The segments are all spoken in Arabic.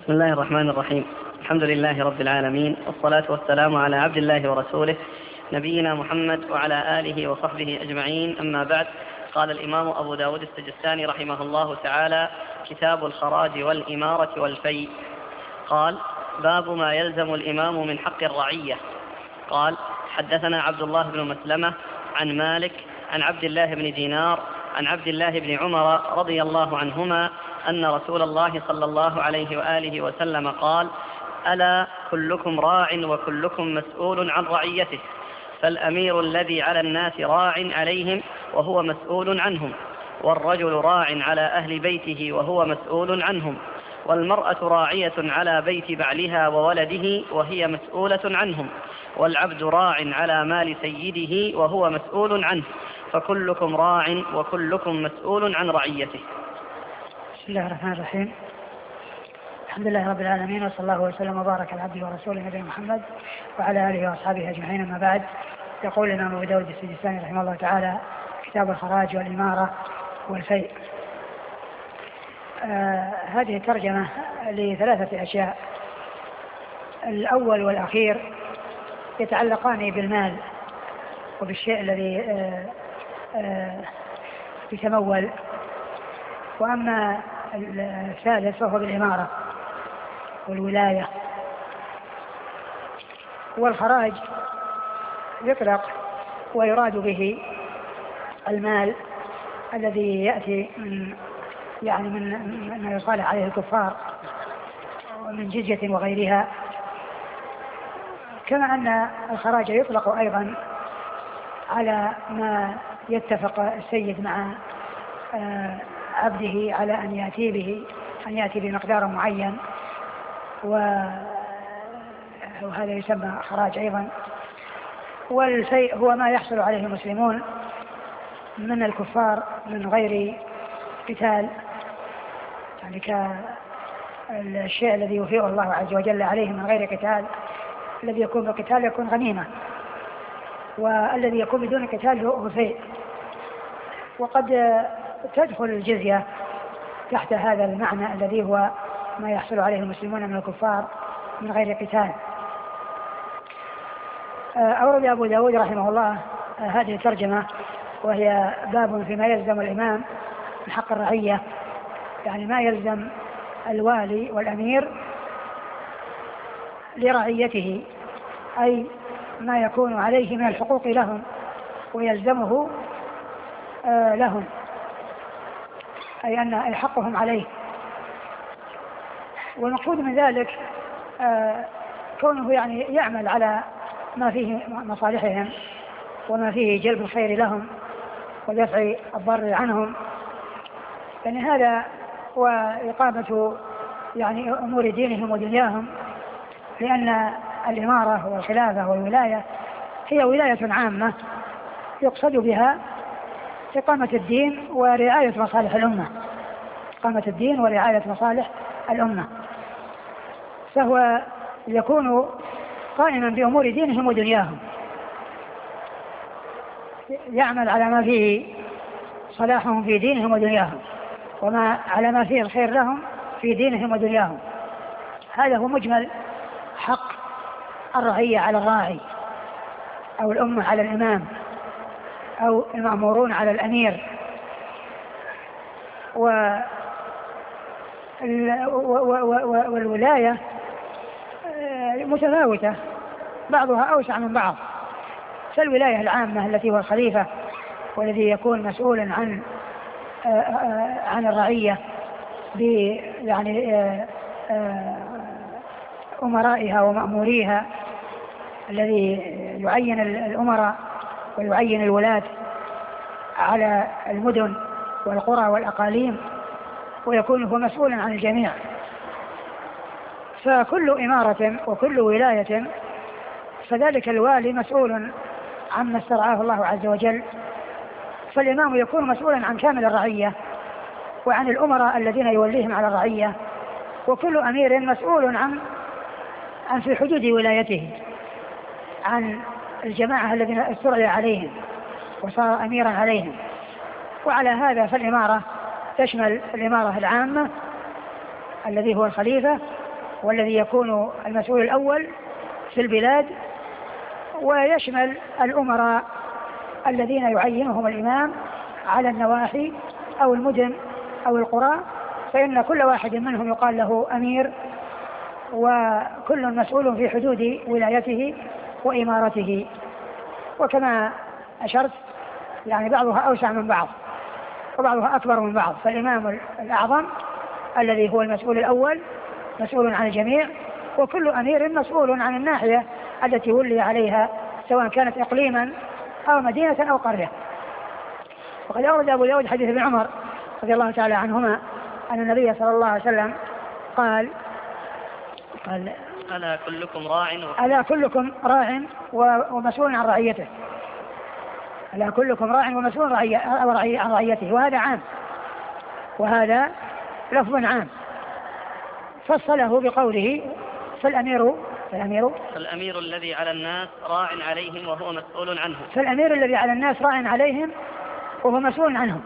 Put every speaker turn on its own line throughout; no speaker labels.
بسم الله الرحمن الرحيم. الحمد لله رب العالمين، والصلاة والسلام على عبد الله ورسوله نبينا محمد وعلى آله وصحبه أجمعين، أما بعد. قال الإمام أبو داود السجستاني رحمه الله تعالى: كتاب الخراج والإمارة والفيء. قال: باب ما يلزم الإمام من حق الرعية. قال: حدثنا عبد الله بن مسلمة عن مالك عن عبد الله بن دينار عن عبد الله بن عمر رضي الله عنهما أن رسول الله صلى الله عليه وآله وسلم قال: ألا كلكم راع وكلكم مسؤول عن رعيته، فالأمير الذي على الناس راع عليهم وهو مسؤول عنهم، والرجل راع على أهل بيته وهو مسؤول عنهم، والمرأة راعية على بيت بعلها وولده وهي مسؤولة عنهم، والعبد راع على مال سيده وهو مسؤول عنه، فكلكم راع وكلكم مسؤول عن رعيته.
بسم الله الرحمن الرحيم. الحمد لله رب العالمين، وصلى الله وسلم وبارك على عبده ورسوله نبينا محمد وعلى آله وأصحابه أجمعين، أما بعد. يقول الإمام أبو داود السجستاني رحمه الله تعالى: كتاب الخراج والإمارة والفيء. هذه ترجمة لثلاثة أشياء. الأول والأخير يتعلقان بالمال وبالشيء الذي يتمول، وأما الثالث فهو بالإمارة والولاية. والخراج يطلق ويراد به المال الذي يأتي من ما يصالح عليه الكفار ومن جزية وغيرها، كما أن الخراج يطلق أيضا على ما يتفق السيد مع عبده على أن يأتي بمقدار معين، وهذا يسمى خراج أيضا. والفيء هو ما يحصل عليه المسلمون من الكفار من غير قتال، يعني كالشيء الذي يفيء الله عز وجل عليه من غير قتال. الذي يكون بالقتال يكون غنيمة، والذي يكون بدون قتال هو فيء. وقد تدخل الجزية تحت هذا المعنى الذي هو ما يحصل عليه المسلمون من الكفار من غير قتال. أورد أبو داود رحمه الله هذه الترجمة، وهي باب فيما يلزم الإمام من حق الرعية، يعني ما يلزم الوالي والأمير لرعيته، أي ما يكون عليه من الحقوق لهم ويلزمه لهم، أي أن حقهم عليه. والمقصود من ذلك كونه يعني يعمل على ما فيه مصالحهم وما فيه جلب الخير لهم ودفع الضر عنهم، يعني هذا وإقامة يعني أمور دينهم ودنياهم، لأن الإمارة والخلافة والولاية هي ولاية عامة يقصد بها إقامة الدين ورعاية مصالح الأمة، إقامة الدين ورعاية مصالح الأمة، فهو يكون قائما بأمور دينهم ودنياهم، يعمل على ما فيه صلاحهم في دينهم ودنياهم، وما على ما فيه الخير لهم في دينهم ودنياهم. هذا هو مجمل حق الرعية على الراعي، أو الأمة على الإمام، أو المأمورون على الأمير. والولاية متفاوتة، بعضها أوسع من بعض. فالولاية العامة التي هو الخليفة والذي يكون مسؤولا عن الرعية يعني أمرائها ومأموريها، الذي يعين الأمراء ويعين الولاة على المدن والقرى والأقاليم، ويكون هو مسؤولا عن الجميع. فكل إمارة وكل ولاية فذلك الوالي مسؤول عما استرعاه الله عز وجل، فالإمام يكون مسؤولا عن كامل الرعية وعن الأمراء الذين يوليهم على الرعية، وكل أمير مسؤول عن في حدود ولايته عن الجماعة الذين استرعي عليهم وصار أميرا عليهم. وعلى هذا فالإمارة تشمل الإمارة العامة الذي هو الخليفة، والذي يكون المسؤول الأول في البلاد، ويشمل الأمراء الذين يعينهم الإمام على النواحي أو المدن أو القرى، فإن كل واحد منهم يقال له أمير، وكل مسؤول في حدود ولايته وإمارته. وكما أشرت يعني بعضها أوسع من بعض وبعضها أكبر من بعض، فالإمام الأعظم الذي هو المسؤول الأول مسؤول عن الجميع، وكل أمير مسؤول عن الناحية التي ولي عليها سواء كانت إقليما أو مدينة أو قرية. وقد أورد أبو داود حديث ابن عمر رضي الله تعالى عنهما أن النبي صلى الله عليه وسلم قال
ألا كلكم راع
ومسؤول عن رعيته. ألا كلكم راع ومسؤول عن رعيته، وهذا عام، وهذا لفظ عام فصله بقوله فالأمير
الذي على الناس راع عليهم وهو مسؤول عنهم.
فالأمير الذي على الناس راع عليهم وهو مسؤول عنهم.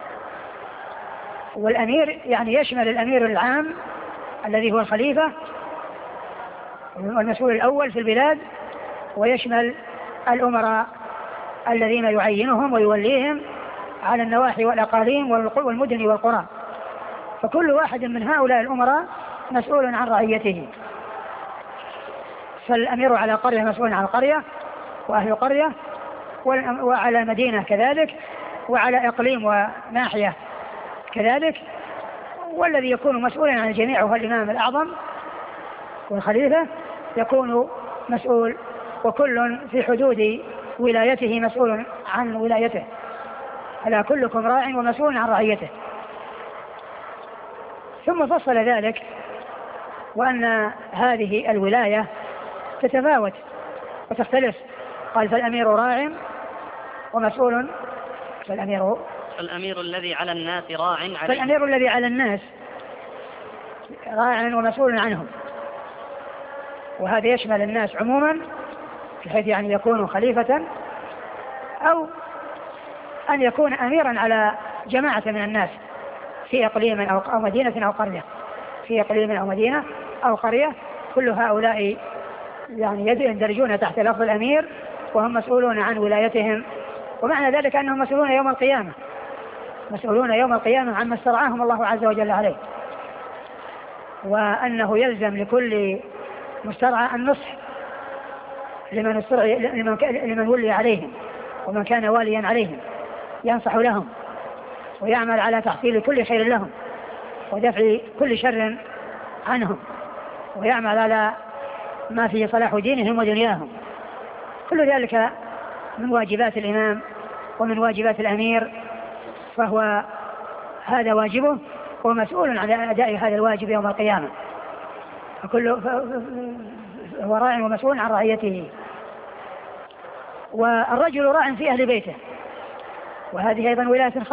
والأمير يعني يشمل الأمير العام الذي هو الخليفة والمسؤول الأول في البلاد، ويشمل الأمراء الذين يعينهم ويوليهم على النواحي والأقاليم والمدن والقرى، فكل واحد من هؤلاء الأمراء مسؤول عن رعيته. فالأمير على قرية مسؤول عن القرية وأهل القرية، وعلى مدينة كذلك، وعلى إقليم وناحية كذلك. والذي يكون مسؤولا عن الجميع هو الإمام الأعظم والخليفة يكون مسؤول، وكل في حدود ولايته مسؤول عن ولايته. ألا كلكم راع ومسؤول عن رعيته. ثم فصل ذلك وأن هذه الولاية تتفاوت وتختلف. قال فالأمير راع ومسؤول
فالأمير الذي على الناس راع عليهم.
فالأمير الذي على الناس راع ومسؤول عنهم، وهذا يشمل الناس عموما بحيث يعني يكون خليفة أو أن يكون أميرا على جماعة من الناس في إقليم أو مدينة أو قرية، في إقليم أو مدينة أو قرية، كل هؤلاء يعني يندرجون تحت لفظ الأمير وهم مسؤولون عن ولايتهم. ومعنى ذلك أنهم مسؤولون يوم القيامة عما استرعاهم الله عز وجل عليه، وأنه يلزم لكل مسترعى النصح لمن ولي عليهم ومن كان واليا عليهم، ينصح لهم ويعمل على تحصيل كل خير لهم ودفع كل شر عنهم، ويعمل على ما فيه صلاح دينهم ودنياهم. كل ذلك من واجبات الإمام ومن واجبات الأمير، فهو هذا واجبه ومسؤول عن أداء هذا الواجب يوم القيامة. هو راع ومسؤول عن رعيته. والرجل راع في أهل بيته، وهذه أيضا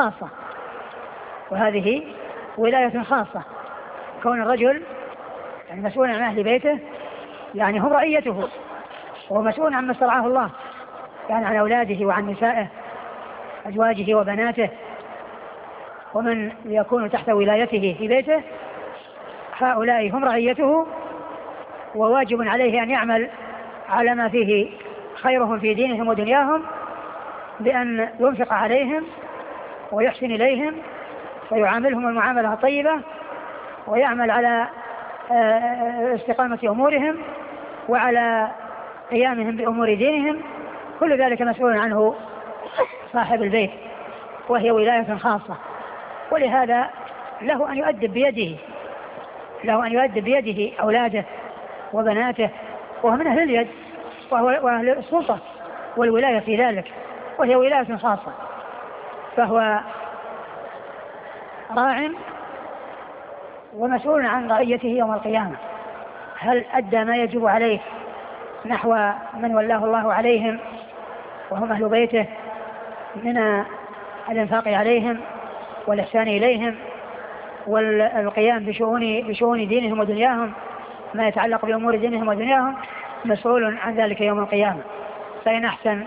ولاية خاصة. كون الرجل يعني مسؤول عن أهل بيته يعني هم رعيته، وهو مسؤول عما استرعاه الله، يعني عن أولاده وعن نسائه أزواجه وبناته، ومن يكون تحت ولايته في بيته هؤلاء هم رعيته، وواجب عليه أن يعمل على ما فيه خيرهم في دينهم ودنياهم بأن ينفق عليهم ويحسن إليهم ويعاملهم المعاملة الطيبة، ويعمل على استقامة أمورهم وعلى قيامهم بأمور دينهم. كل ذلك مسؤول عنه صاحب البيت، وهي ولاية خاصة. ولهذا له أن يؤدب بيده أولاده وبناته، وهو من أهل اليد وأهل السلطة والولاية في ذلك، وهي ولاية خاصة. فهو راع ومسؤول عن رعيته يوم القيامة. هل أدى ما يجب عليه نحو من ولاه الله عليهم وهم أهل بيته من الإنفاق عليهم والإحسان إليهم والقيام بشؤون دينهم ودنياهم، ما يتعلق بأمور دينهم ودنياهم؟ مسؤول عن ذلك يوم القيامة. فإن أحسن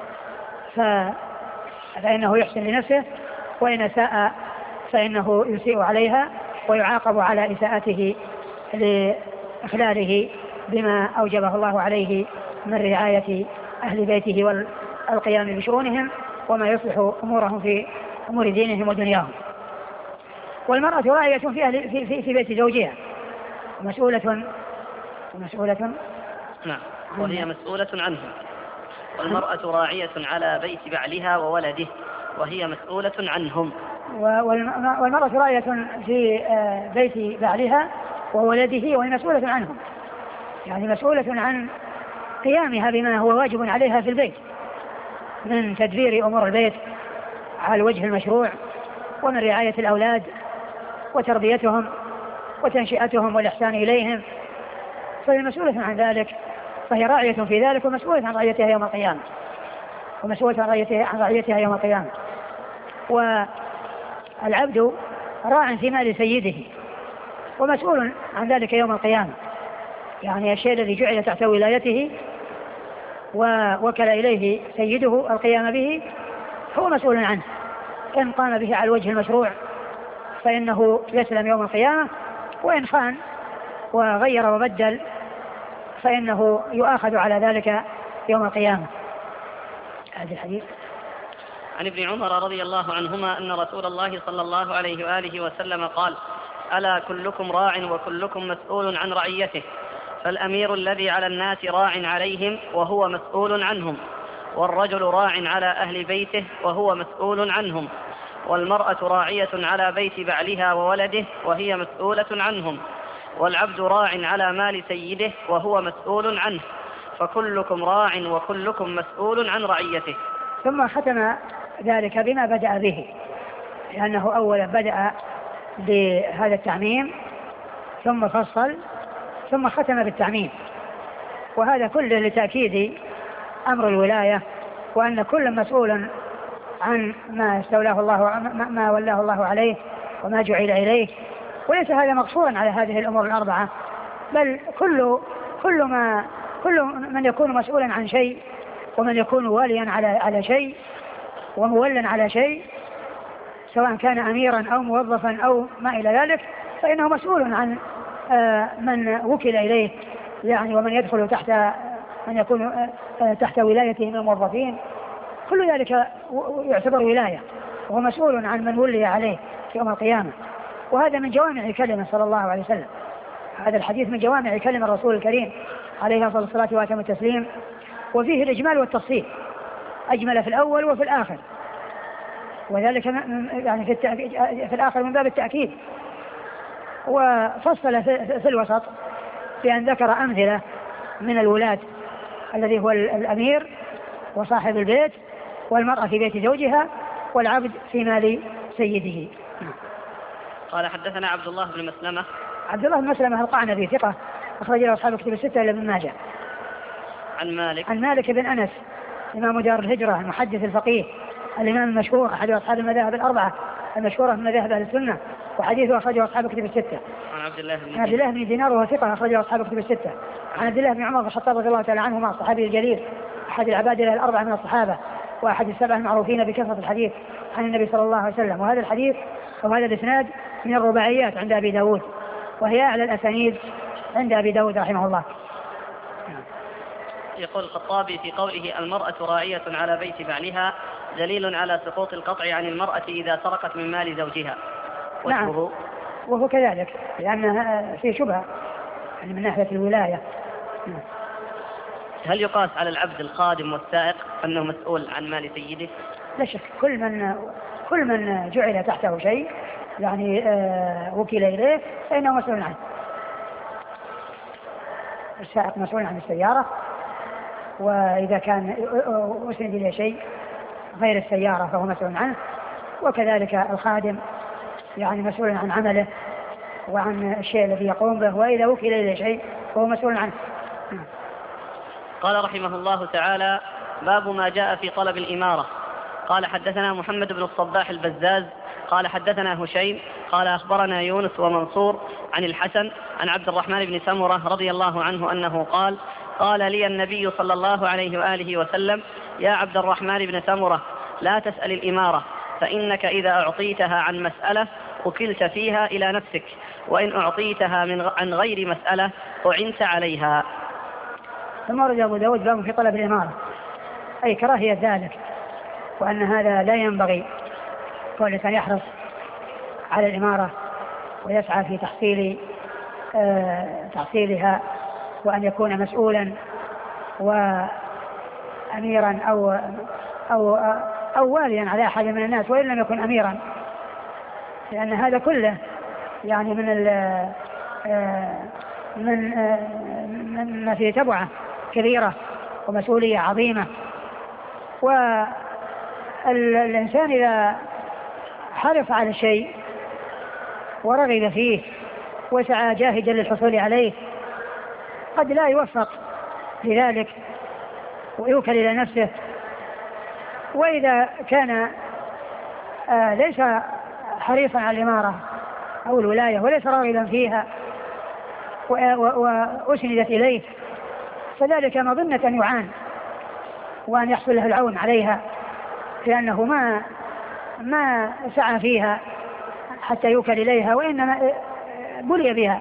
فإنه يحسن لنفسه، وإن أساء فإنه يسيء عليها ويعاقب على إساءته إخلاله بما أوجبه الله عليه من رعاية أهل بيته والقيام بشؤونهم وما يصلح أمورهم في أمور دينهم ودنياهم. والمرأة راعية في بيت زوجها مسؤولة
نعم، وهي مسؤولة عنه. والمرأة راعية على بيت بعلها وولده وهي مسؤولة عنهم.
والمرأة راعية في بيت بعلها وولده وهي مسؤولة عنهم، يعني مسؤولة عن قيامها بما هو واجب عليها في البيت من تدبير أمور البيت على الوجه المشروع، ومن رعاية الأولاد وتربيتهم وتنشئتهم والإحسان إليهم، فهي مسؤولة عن ذلك، فهي راعية في ذلك ومسؤولة عن رعيتها يوم القيامة يوم القيامة. والعبد راع في مال سيده ومسؤول عن ذلك يوم القيامة، يعني الشيء الذي جعل تحت ولايته ووكل إليه سيده القيام به هو مسؤول عنه، إن قام به على الوجه المشروع فإنه يسلم يوم القيامة، وإن خان وغير وبدل فإنه يؤاخذ على ذلك يوم القيامة. هذا الحديث
عن ابن عمر رضي الله عنهما أن رسول الله صلى الله عليه وآله وسلم قال: ألا كلكم راع وكلكم مسؤول عن رعيته، فالأمير الذي على الناس راع عليهم وهو مسؤول عنهم، والرجل راع على أهل بيته وهو مسؤول عنهم، والمرأة راعية على بيت بعلها وولده وهي مسؤولة عنهم، والعبد راع على مال سيده وهو مسؤول عنه، فكلكم راع وكلكم مسؤول عن رعيته.
ثم ختم ذلك بما بدأ به، لأنه أولا بدأ بهذا التعميم ثم فصل ثم ختم بالتعميم، وهذا كله لتأكيد أمر الولاية، وأن كل مسؤول عن ما استولاه الله ما ولاه الله عليه وما جعل إليه، وليس هذا مقصورا على هذه الأمور الأربعة، بل كل من يكون مسؤولا عن شيء ومن يكون واليا على شيء ومولا على شيء، سواء كان أميرا أو موظفا أو ما إلى ذلك، فإنه مسؤول عن من وكل إليه، يعني ومن يدخل تحت من يكون تحت ولايته من الموظفين، كل ذلك يعتبر ولاية، وهو مسؤول عن من ولي عليه يوم القيامة. وهذا من جوامع كلمة صلى الله عليه وسلم، هذا الحديث من جوامع كلمة الرسول الكريم عليه أفضل الصلاة وأتم التسليم، وفيه الإجمال والتفصيل، أجمل في الأول وفي الآخر، وذلك يعني في الآخر من باب التأكيد، وفصل في الوسط بأن ذكر أمثلة من الولاة الذي هو الأمير وصاحب البيت، والمرأة في بيت زوجها، والعبد في مال سيده.
قال: حدثنا عبد الله بن مسلمة.
عبد الله بن مسلمة القعنبي ثقة، أخرج له أصحاب كتب الستة إلا ابن ماجه.
عن
مالك بن أنس إمام دار الهجرة المحدث الفقيه الإمام المشهور أحد أصحاب المذاهب الأربعة المشهورة من مذاهب أهل السنة، وحديثه أخرجه أصحاب كتب الستة.
عن عبد الله
بن دينار وهو ثقة أخرجه أصحاب كتب الستة. عن عبد الله بن عمر بن الخطاب رضي الله تعالى عنهما الصحابي الجليل أحد العبادلة الأربعة من الصحابة وأحد السبع المعروفين بكثرة الحديث عن النبي صلى الله عليه وسلم. وهذا الحديث أو هذا الإسناد من الرباعيات عند أبي داود، وهي أعلى الأسانيد عند أبي داود رحمه الله.
يقول الخطابي في قوله: المرأة راعية على بيت بعلها، دليل على سقوط القطع عن المرأة إذا سرقت من مال زوجها.
نعم، وهو كذلك، لأنها في شبهة يعني من ناحية الولاية.
هل يقاس على العبد الخادم والسائق أنه مسؤول عن مال سيده؟
لا شك، كل من جعل تحته شيء يعني وكل إليه فإنه مسؤول عنه. السائق مسؤول عن السيارة، وإذا كان أسند إليه شيء غير السيارة فهو مسؤول عنه، وكذلك الخادم يعني مسؤول عن عمله وعن الشيء الذي يقوم به، وإذا وكل إليه شيء فهو مسؤول عنه.
قال رحمه الله تعالى: باب ما جاء في طلب الإمارة. قال: حدثنا محمد بن الصباح البزاز قال: حدثنا هشيم قال: أخبرنا يونس ومنصور عن الحسن عن عبد الرحمن بن سمرة رضي الله عنه أنه قال: قال لي النبي صلى الله عليه وآله وسلم: يا عبد الرحمن بن سمرة، لا تسأل الإمارة، فإنك إذا أعطيتها عن مسألة وكلت فيها إلى نفسك، وإن أعطيتها عن غير مسألة أعنت عليها.
ثم ورد أبو داود باب في طلب الإمارة، أي كراهية ذلك، وأن هذا لا ينبغي، كل الإنسان يحرص على الإمارة ويسعى في تحصيلها، وأن يكون مسؤولا وأميرا أو واليا على أحد من الناس وإن لم يكن أميرا، لأن هذا كله يعني من فيه تبعة كبيرة ومسؤولية عظيمة. والإنسان إذا حرص على شيء ورغب فيه وسعى جاهدا للحصول عليه قد لا يوفق لذلك ويوكل إلى نفسه. وإذا كان ليس حريصا على الإمارة أو الولاية وليس راغبا فيها وأسندت إليه، فذلك مظنة أن يعان وأن يحصل له العون عليها، لأنه ما سعى فيها حتى يوكل إليها، وإنما بلي بها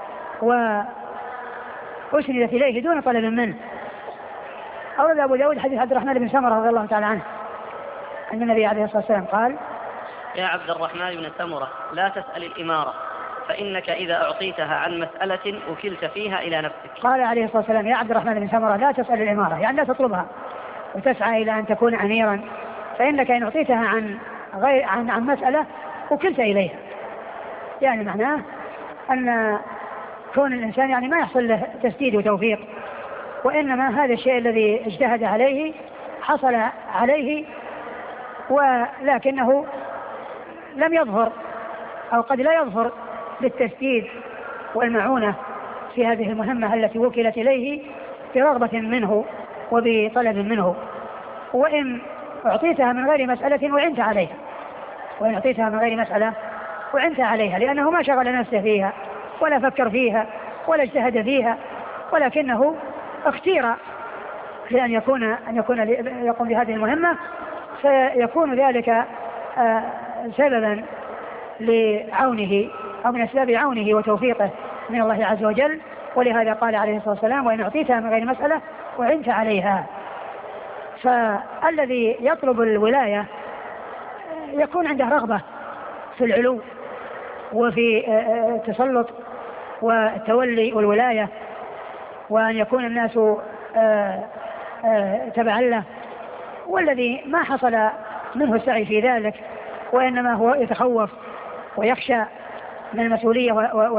وأسندت إليه دون طلب منه. أورد أبو داود حديث عبد الرحمن بن سمرة رضي الله تعالى عنه أن النبي عليه الصلاة والسلام قال:
يا عبد الرحمن بن سمرة لا تسأل الإمارة، فإنك إذا أعطيتها عن مسألة وكلت فيها إلى نفسك.
قال عليه الصلاة والسلام: يا عبد الرحمن بن سمرة لا تسأل الإمارة، يعني لا تطلبها وتسعى إلى أن تكون أميرا، فإنك إن أعطيتها عن مسألة وكلت إليها. يعني معناه أن كون الإنسان يعني ما يحصل له تسديد وتوفيق، وإنما هذا الشيء الذي اجتهد عليه حصل عليه، ولكنه لم يظهر أو قد لا يظهر بالتسديد والمعونة في هذه المهمة التي وكلت إليه برغبة منه وبطلب منه. وإن أعطيتها من غير مسألة وعنت عليها، وإن أعطيتها من غير مسألة وعنت عليها، لأنه ما شغل نفسه فيها ولا فكر فيها ولا اجتهد فيها، ولكنه اختير لأن يقوم بهذه المهمة، فيكون ذلك سببا لعونه أو من أسباب عونه وتوفيقه من الله عز وجل. ولهذا قال عليه الصلاة والسلام: وإن أعطيتها من غير مسألة وعنت عليها. فالذي يطلب الولاية يكون عنده رغبة في العلو وفي التسلط والتولي والولاية، وأن يكون الناس تبعا له. والذي ما حصل منه السعي في ذلك وإنما هو يتخوف ويخشى من المسؤولية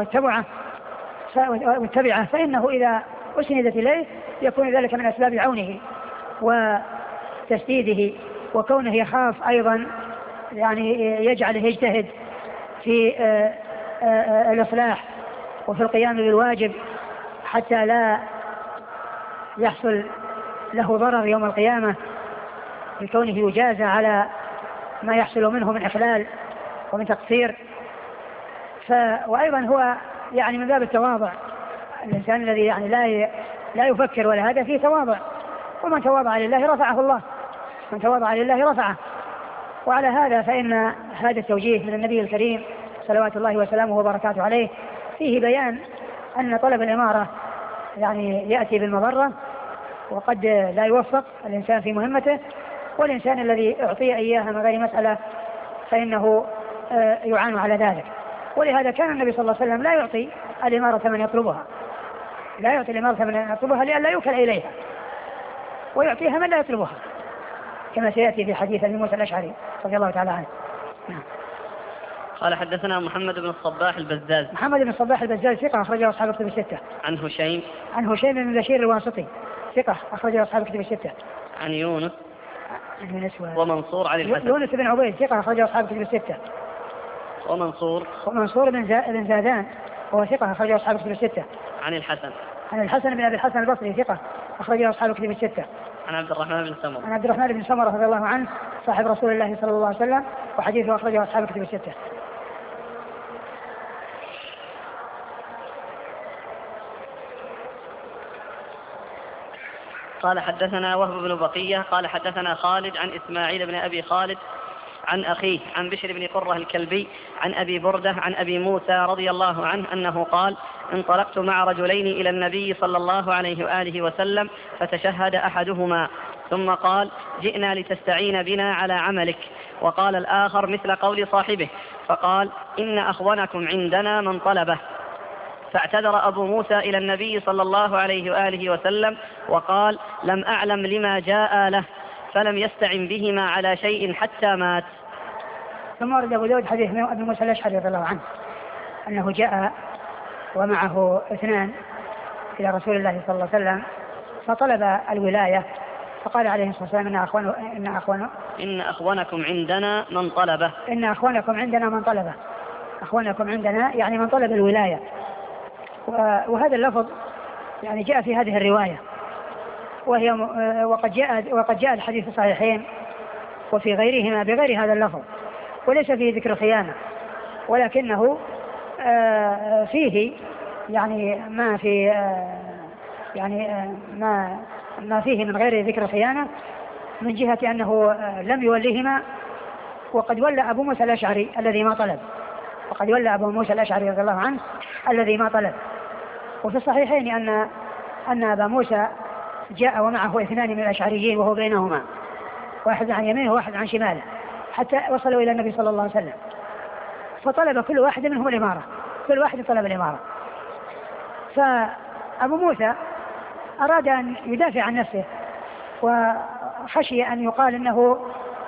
والتبعة، فإنه إذا أسندت إليه يكون ذلك من أسباب عونه وتسديده، وكونه يخاف أيضا يعني يجعله يجتهد في الإصلاح وفي القيام بالواجب حتى لا يحصل له ضرر يوم القيامة بكونه يجازى على ما يحصل منه من إخلال ومن تقصير. وأيضا هو يعني من باب التواضع، الإنسان الذي يعني لا يفكر ولا هذا فيه تواضع، ومن تواضع لله رفعه الله، من تواضع لله رفعه. وعلى هذا فإن هذا التوجيه من النبي الكريم صلوات الله وسلامه وبركاته عليه فيه بيان أن طلب الإمارة يعني يأتي بالمضرة، وقد لا يوفق الإنسان في مهمته، والإنسان الذي أعطي إياها من غير مسألة فإنه يعان على ذلك. ولهذا كان النبي صلى الله عليه وسلم لا يعطي الإمارة من يطلبها، لا يعطي الإمارة من يطلبها لأن لا يوكل إليها، ويعطيها من لا يطلبها، كما سيأتي في حديث أبي موسى الأشعري رضي الله تعالى عنه.
قال: حدثنا محمد بن الصباح البزاز.
محمد بن الصباح البزاز ثقة أخرجه أصحاب الكتب الستة.
عن
هشيم بن بشير الواسطي ثقة أخرجه أصحاب الكتب الستة.
عن يونس ومنصور عن الحسن.
يونس بن عبيد ثقة أخرجه أصحاب الكتب الستة. ومنصور بن زادان وهو ثقة أخرجه أصحاب الكتب الستة.
عن
الحسن بن أبي الحسن البصري ثقة أخرجه أصحاب الكتب الستة.
عن عبد الرحمن بن
سمرة رضي الله عنه صاحب رسول الله صلى الله عليه وسلم، وحديثه أخرجه أصحاب الكتب الستة.
قال: حدثنا وهب بن بقية قال: حدثنا خالد عن إسماعيل بن أبي خالد عن أخيه عن بشر بن قرة الكلبي عن أبي بردة عن أبي موسى رضي الله عنه أنه قال: انطلقت مع رجلين إلى النبي صلى الله عليه وآله وسلم فتشهد أحدهما ثم قال: جئنا لتستعين بنا على عملك. وقال الآخر مثل قول صاحبه فقال: إن أخونكم عندنا من طلبه. فاعتذر أبو موسى إلى النبي صلى الله عليه وآله وسلم وقال: لم أعلم لما جاء له، فلم يستعن بهما على شيء حتى مات.
ثم ورد أبو داود حديث أبي موسى الأشعري رضي الله عنه أنه جاء ومعه اثنان إلى رسول الله صلى الله عليه وسلم فطلب الولاية، فقال عليه الصلاة والسلام: إن أخوانكم
عندنا من طلبه.
إن أخوانكم عندنا من طلبه. أخوانكم عندنا يعني من طلب الولاية. وهذا اللفظ يعني جاء في هذه الرواية، وقد جاء الحديث الصحيحين وفي غيرهما بغير هذا اللفظ، وليس فيه ذكر خيانة، ولكنه فيه يعني ما في ما فيه من غير ذكر خيانة، من جهة أنه لم يوليهما، وقد ولى أبو موسى الأشعري الذي ما طلب، وقد ولى أبو موسى الأشعري رضي الله عنه الذي ما طلب. وفي الصحيحين أن أبا موسى جاء ومعه اثنان من الأشعريين وهو بينهما، واحد عن يمينه وواحد عن شماله، حتى وصلوا إلى النبي صلى الله عليه وسلم، فطلب كل واحد منهم الإمارة، كل واحد طلب الإمارة. فأبو موسى أراد أن يدافع عن نفسه، وخشي أن يقال أنه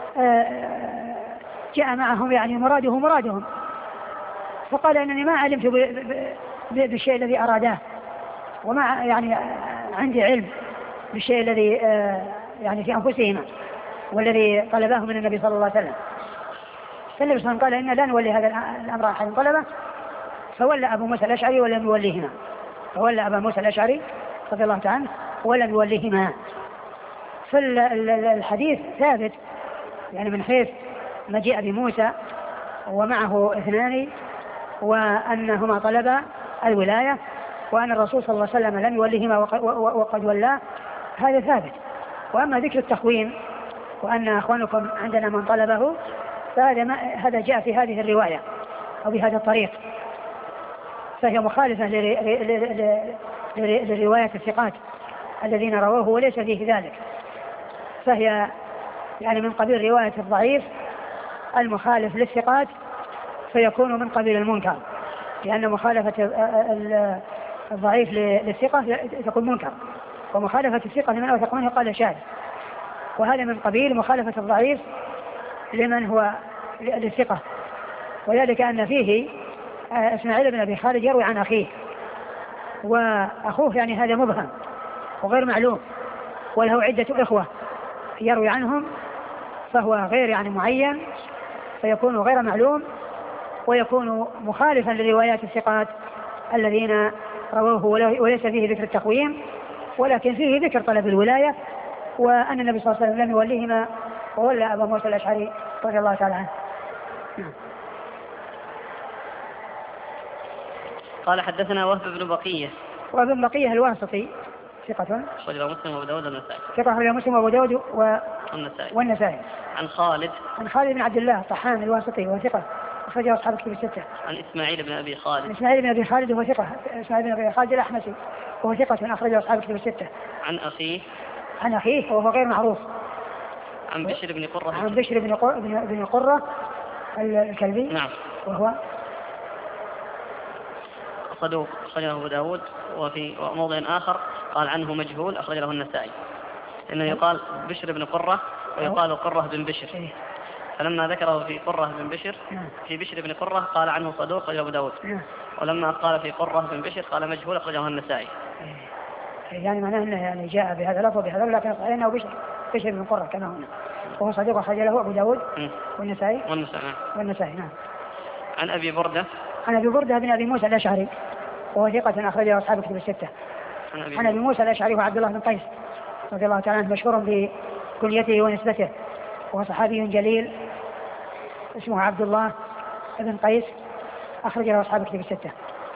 جاء معهم يعني مرادهم، فقال: إنني ما علمت بالشيء الذي أراداه، وما يعني عندي علم بالشيء الذي يعني في أنفسهما والذي طلباه من النبي صلى الله عليه وسلم. فالنبي صلى الله عليه وسلم قال: إن لا نولي هذا الأمر أحد طلبه. فولى أبو موسى الأشعري ولم يوليهما، فولى أبا موسى الأشعري رضي الله عنه ولم يوليهما. فالحديث ثابت يعني من حيث مجيء بموسى ومعه اثنان وأنهما طلبا الولاية، وأن الرسول صلى الله عليه وسلم لم يوليهما وقد ولاه، هذا ثابت. وأما ذكر التخوين وأن أخوانكم عندنا من طلبه، فهذا جاء في هذه الرواية أو بهذا الطريق، فهي مخالفة لرواية الثقات الذين رووه وليس فيه ذلك، فهي يعني من قبيل رواية الضعيف المخالف للثقات، فيكون من قبيل المنكر، لأن مخالفة الضعيف للثقة تكون منكر، ومخالفة الثقة لمن أوثق منه قال شاذ، وهذا من قبيل مخالفة الضعيف لمن هو للثقة. وذلك أن فيه إسماعيل بن أبي خالد يروي عن أخيه، وأخوه يعني هذا مبهم وغير معلوم، وله عدة إخوة يروي عنهم، فهو غير يعني معين، فيكون غير معلوم، ويكون مخالفا لروايات الثقات الذين رووه، وليس فيه ذكر التقويم، ولكن فيه ذكر طلب الولاية، وأن النبي صلى الله عليه وسلم لم يوليهما وولى أبا موسى الأشعري رضي الله تعالى عنه.
قال: حدثنا وهب بن بقية.
وهب بن بقية الواسطي ثقة
أخرجه مسلم وأبو داود والنسائي.
ثقة أخرجه مسلم وأبو داود والنسائي.
عن خالد
بن عبد الله الطحان الواسطي وثقة أخرجه أصحاب الكتب الستة.
عن إسماعيل بن أبي خالد.
إسماعيل بن أبي خالد وهو ثقة، إسماعيل بن أبي خالد الأحمسي وهو ثقة أخرجه أصحاب الكتب الستة. عن أخيه وهو غير معروف.
عن بشر بن قرة.
عن بشر بن قرة الكلبي.
نعم.
وهو
صدوق أخرجه أبو داود، وفي موضع آخر قال عنه مجهول أخرج له النسائي، إنه يقال بشر بن قرة ويقال قرة بن بشر، فلما ذكره في قرة بن بشر في بشر بن قرة قال عنه صدوق أخرجه أبو داود، ولما قال في قرة بن بشر قال مجهول أخرجه النسائي.
يعني معناه أنه يعني جاء بهذا اللفظ بهذا، لكن صحيح أنه بشر بن قرة كما هنا، وهو صدوق أخرج له أبو داود والنسائي. نعم.
عن أبي بردة.
عن أبي بردة بن أبي موسى الأشعري وهو ثقة أخرجه أصحاب الكتب الستة. عن أبي موسى الأشعري وعبد الله بن قيس رضي الله تعالى عنه، مشهور بكنيته ونسبته، وهو صحابي جليل اسمه عبد الله بن قيس أخرجه أصحاب الكتب الستة.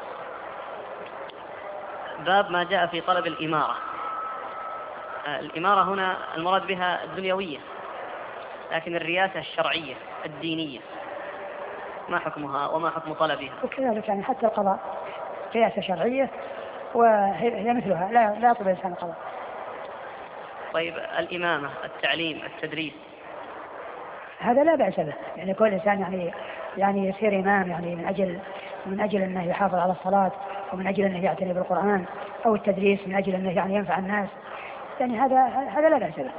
باب ما جاء في طلب الإمارة. الإمارة هنا المراد بها الدنيوية، لكن الرياسة الشرعية الدينية ما حكمها وما حكم طلبها؟
وكذلك يعني حتى القضاء قياسة شرعية وهي مثلها، لا يطلب الإنسان القضاء.
طيب الإمامة، التعليم، التدريس،
هذا لا بأس به، يعني كل إنسان يعني يصير إمام يعني من أجل أنه يحافظ على الصلاة، ومن أجل أنه يعتني بالقرآن، أو التدريس من أجل أنه يعني ينفع الناس، يعني هذا لا بأس به.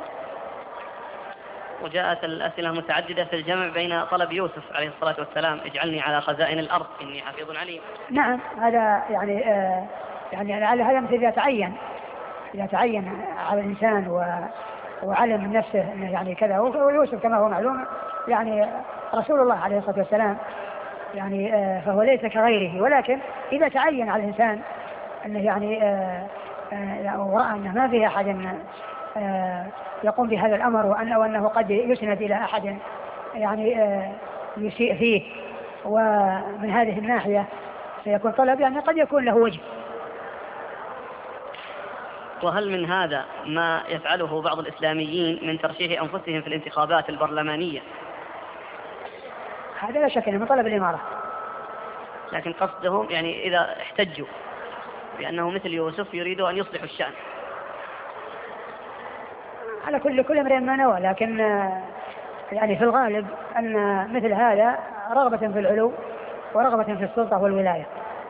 وجاءت الأسئلة متعددة في الجمع بين طلب يوسف عليه الصلاة والسلام اجعلني على خزائن الأرض إني حفيظ عليم.
نعم هذا يعني على هذا مثل إذا تعين على الإنسان وعلم من نفسه أنه يعني كذا. ويوسف كما هو معلوم يعني رسول الله عليه الصلاة والسلام، يعني فهو ليس كغيره، ولكن إذا تعين على الإنسان أنه يعني ورأى أنه ما فيه أحد يقوم بهذا الأمر، وأنه قد يسند إلى أحد يعني يسيء فيه، ومن هذه الناحية سيكون طلب يعني قد يكون له وجه.
وهل من هذا ما يفعله بعض الإسلاميين من ترشيح أنفسهم في الانتخابات البرلمانية؟
هذا لا شك أنه من طلب الإمارة،
لكن قصدهم يعني إذا احتجوا بأنه مثل يوسف يريدوا أن يصلحوا الشأن.
على كل امرئ ما نوى، لكن يعني في الغالب أن مثل هذا رغبة في العلو ورغبة في السلطة والولاية.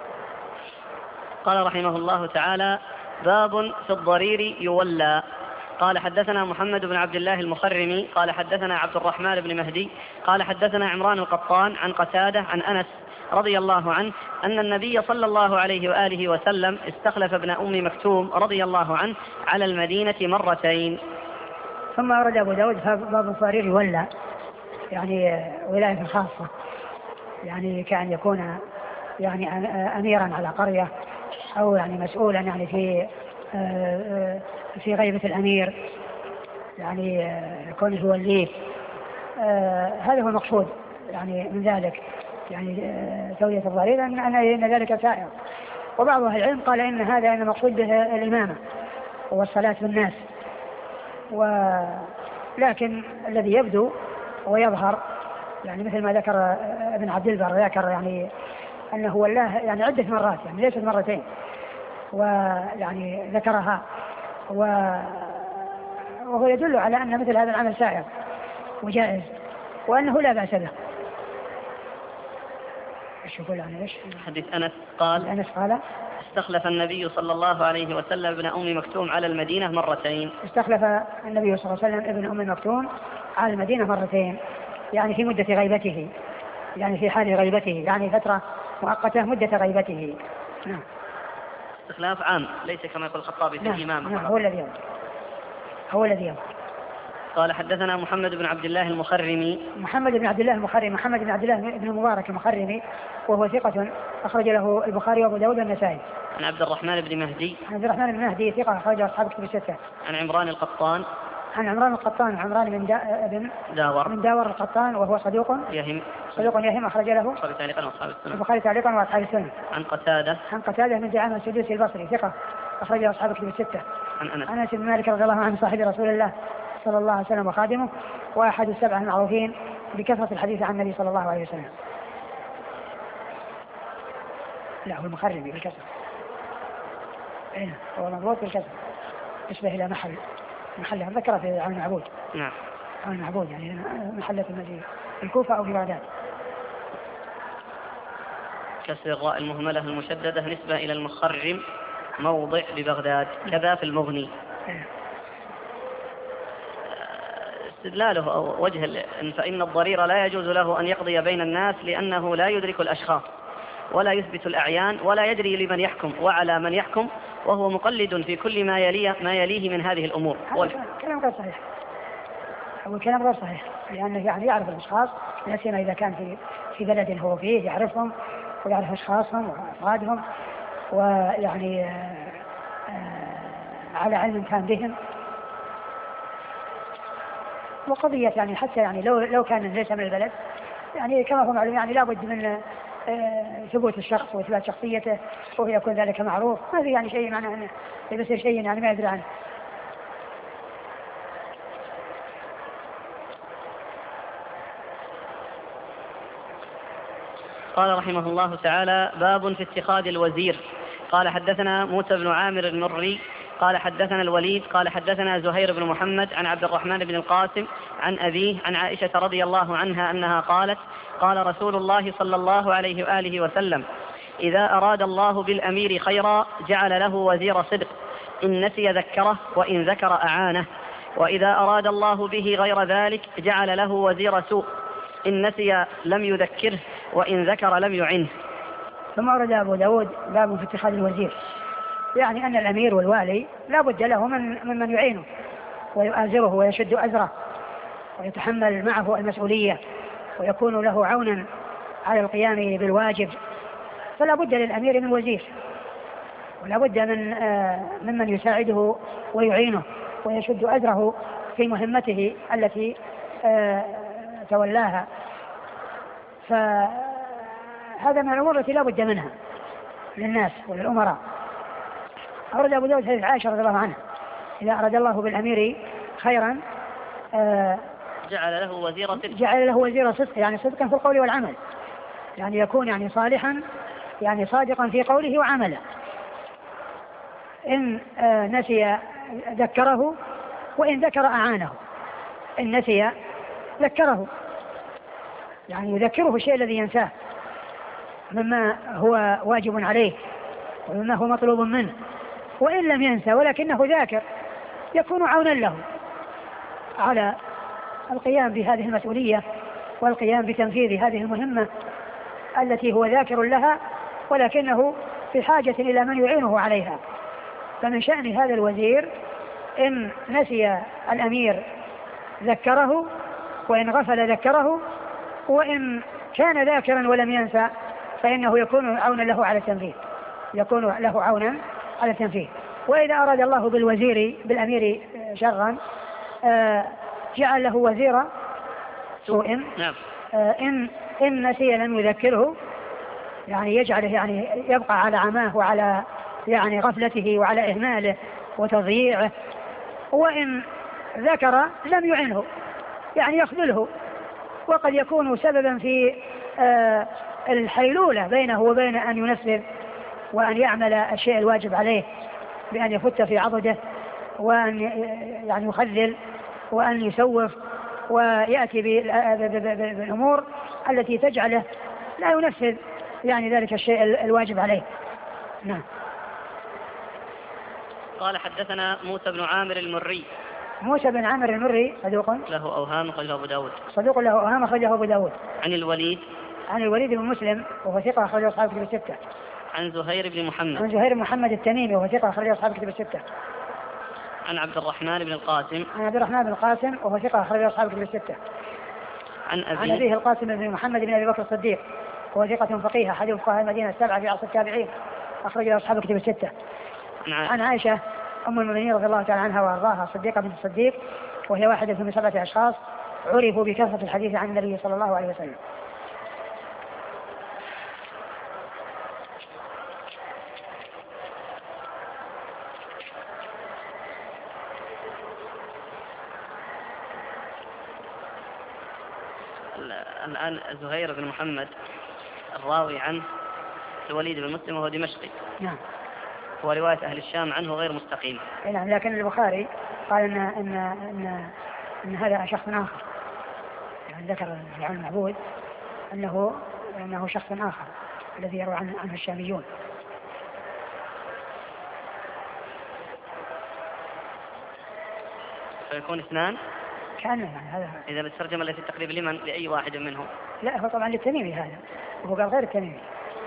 قال رحمه الله تعالى: باب في الضرير يولى. قال حدثنا محمد بن عبد الله المخرمي قال حدثنا عبد الرحمن بن مهدي قال حدثنا عمران القطان عن قتادة عن أنس رضي الله عنه أن النبي صلى الله عليه وآله وسلم استخلف ابن أم مكتوم رضي الله عنه على المدينة مرتين.
ثم أورد أبو داود باب الضرير يولى، يعني ولاية خاصة، يعني كأن يكون يعني أميرا على قرية، أو يعني مسؤولا يعني في غيبة الأمير، يعني يكون يوليه. هذا هو المقصود يعني من ذلك، يعني تولية الضرير أن ذلك سائر. وبعض أهل العلم قال إن هذا أن المقصود به الإمامة والصلاة بالناس، لكن الذي يبدو ويظهر يعني مثل ما ذكر ابن عبد البر، ذكر يعني أنه ولاه يعني عدة مرات، يعني ليست مرتين، ويعني ذكرها، وهو يدل على أن مثل هذا العمل سائر وجائز، وأنه لا بأس به. ايش يقول عنه؟ ايش
حديث أنس قال استخلف النبي صلى الله عليه وسلم ابن أم مكتوم على المدينة مرتين.
استخلف النبي صلى الله عليه وسلم ابن أم مكتوم على المدينة مرتين، يعني في مدة غيبته، يعني في حال غيبته، يعني فترة مؤقتة مدة غيبته. نعم.
استخلاف عام ليس كما يقول الخطابي في الإمامة.
نعم هو الذي يوم.
قال حدثنا محمد بن عبد الله المخرمي.
محمد بن عبد الله بن المبارك المخرمي، وهو ثقة أخرج له البخاري وأبو داود والنسائي.
عن عبد الرحمن بن
مهدي ثقة أخرج أصحاب كتب الستة.
عن عمران القطان عمران بن داور القطان، وهو صدوق يهم أخرج له البخاري تعليقا وأصحاب السنة. عن قتادة
من دعامة السدوسي البصري ثقة أخرج أصحاب كتب الستة.
عن
أنس بن مالك رضي الله عنه صاحب رسول الله صلى الله عليه وسلم وخادمه، وأحد السبعة المعروفين بكثرة الحديث عن النبي صلى الله عليه وسلم. لا هو المخرمي بالكسر، هو مضبوط بالكسر، يشبه إلى محله ذكر في عون المعبود.
نعم.
عون المعبود يعني محلة المدينة الكوفة أو في بغداد.
كسر الراء المهملة المشددة نسبة إلى المخرم موضع ببغداد، كذا في المغني. استدلاله أو وجه فإن الضرير لا يجوز له أن يقضي بين الناس لأنه لا يدرك الأشخاص ولا يثبت الأعيان ولا يدري لمن يحكم وعلى من يحكم، وهو مقلد في كل ما يليه من هذه الأمور.
كلام غير صحيح، هو كلام غير صحيح، لأنه يعني يعرف الأشخاص، لا سيما إذا كان في بلد هو فيه يعرفهم ويعرف أشخاصهم وأفرادهم، ويعني على علم كان بهم. وقضية يعني حتى يعني لو كان ليس من البلد، يعني كما هو معلوم يعني لابد من ثبوت الشخص وإثبات شخصيته، ويكون ذلك معروف، ما في يعني شيء معناه أنه يصير شيء يعني ما يدري عنه.
قال رحمه الله تعالى: باب في اتخاذ الوزير. قال حدثنا موسى بن عامر المري قال حدثنا الوليد قال حدثنا زهير بن محمد عن عبد الرحمن بن القاسم عن أبيه عن عائشة رضي الله عنها أنها قالت: قال رسول الله صلى الله عليه وآله وسلم: إذا أراد الله بالأمير خيرا جعل له وزير صدق، إن نسي ذكره وإن ذكر أعانه، وإذا أراد الله به غير ذلك جعل له وزير سوء، إن نسي لم يذكره وإن ذكر لم يعنه.
ثم ورد أبو داود باب في اتخاذ الوزير، يعني أن الأمير والوالي لا بد له من يعينه ويؤازره ويشد أزره ويتحمل معه المسؤولية ويكون له عونا على القيام بالواجب، فلا بد للأمير من وزير، ولا بد ممن يساعده ويعينه ويشد أزره في مهمته التي تولاها. فهذا من الأمور التي لا بد منها للناس وللأمراء. أورد أبو داود حديث عائشة رضي الله عنها: إذا أراد الله بالأمير خيرا
جعل له وزير صدق، يعني صدقا في القول والعمل، يعني يكون يعني صالحا، يعني صادقا في قوله وعمله. إن نسي ذكره وإن ذكر أعانه. إن نسي ذكره، يعني يذكره الشيء الذي ينساه مما هو واجب عليه ومما هو مطلوب منه، وإن لم ينسى ولكنه ذاكر يكون عونا له على القيام بهذه المسؤولية والقيام بتنفيذ هذه المهمة التي هو ذاكر لها، ولكنه في حاجة إلى من يعينه عليها. فمن شأن هذا الوزير إن نسي الأمير ذكره، وإن غفل ذكره، وإن كان ذاكرا ولم ينسى فإنه يكون عونا له على التنفيذ، يكون له عونا على التنفيذ. وإذا أراد الله بالأمير شرا جعل له وزير سوء. إن نسي لم يذكره، يعني يجعله يعني يبقى على عماه وعلى يعني غفلته وعلى إهماله وتضييعه، وإن ذكر لم يعنه، يعني يخذله، وقد يكون سببا في الحيلولة بينه وبين أن ينفذ وأن يعمل الشيء الواجب عليه، بأن يفت في عضده وأن يعني يخذل وأن يسوف ويأتي بالأمور التي تجعله لا ينفذ يعني ذلك الشيء الواجب عليه. نعم. قال حدثنا موسى بن عامر المري.
موسى بن عامر المري صدوق
له أوهام أخرجه أبو داود.
صدوق له أوهام أخرجه أبو داود.
عن الوليد
بن مسلم وهو ثقة أخرجه أصحاب كتب الستة.
عن زهير بن
محمد التميمي وهو ثقة أخرجه أصحاب كتب الستة.
عن عبد الرحمن بن
القاسم وهو ثقة أخرجه أصحاب كتب الستة.
عن
أبيه القاسم بن محمد بن أبي بكر الصديق وهو ثقة فقيه أحد فقهاء المدينة السبعة في عصر التابعين أخرجه أصحاب كتب الستة. عن عائشة أم المؤمنين رضي الله تعالى عنها وأرضاها الصديقة بنت الصديق، وهي واحدة من 7 أشخاص عرفوا بكثرة الحديث عن النبي صلى الله عليه وسلم.
الآن زهير بن محمد الراوي عنه الوليد بن مسلم وهو دمشقي.
نعم.
ورواية أهل الشام عنه غير مستقيم.
نعم، لكن البخاري قال إن هذا شخص آخر، يعني ذكر في عون المعبود أنه شخص آخر الذي يروى عنه الشاميون.
فيكون 2
كان يعني هذا
إذا بالترجمة التي تقريبا لمن لأي واحد منهم؟
لا، هو طبعا للتميمي هذا، وهو قال غير التميمي.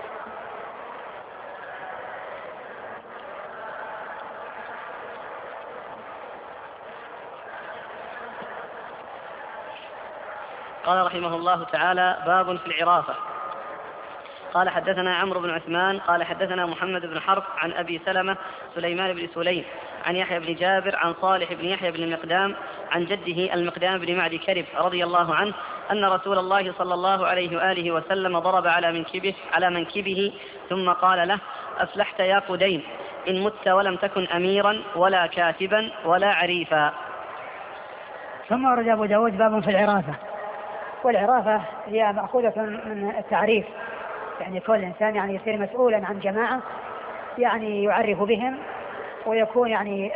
قال رحمه الله تعالى: باب في العرافة. قال حدثنا عمرو بن عثمان قال حدثنا محمد بن حرب عن أبي سلمة سليمان بن سليم عن يحيى بن جابر عن صالح بن يحيى بن المقدام عن جده المقدام بن معد كرب رضي الله عنه أن رسول الله صلى الله عليه وآله وسلم ضرب على منكبه ثم قال له: أفلحت يا قدين، إن مت ولم تكن أميرا ولا كاتبا ولا عريفا.
ثم ورد أبو داود باب في العرافة. والعرافة هي مأخوذة من التعريف، يعني كل إنسان يعني يصير مسؤولا عن جماعة يعني يعرف بهم ويكون يعني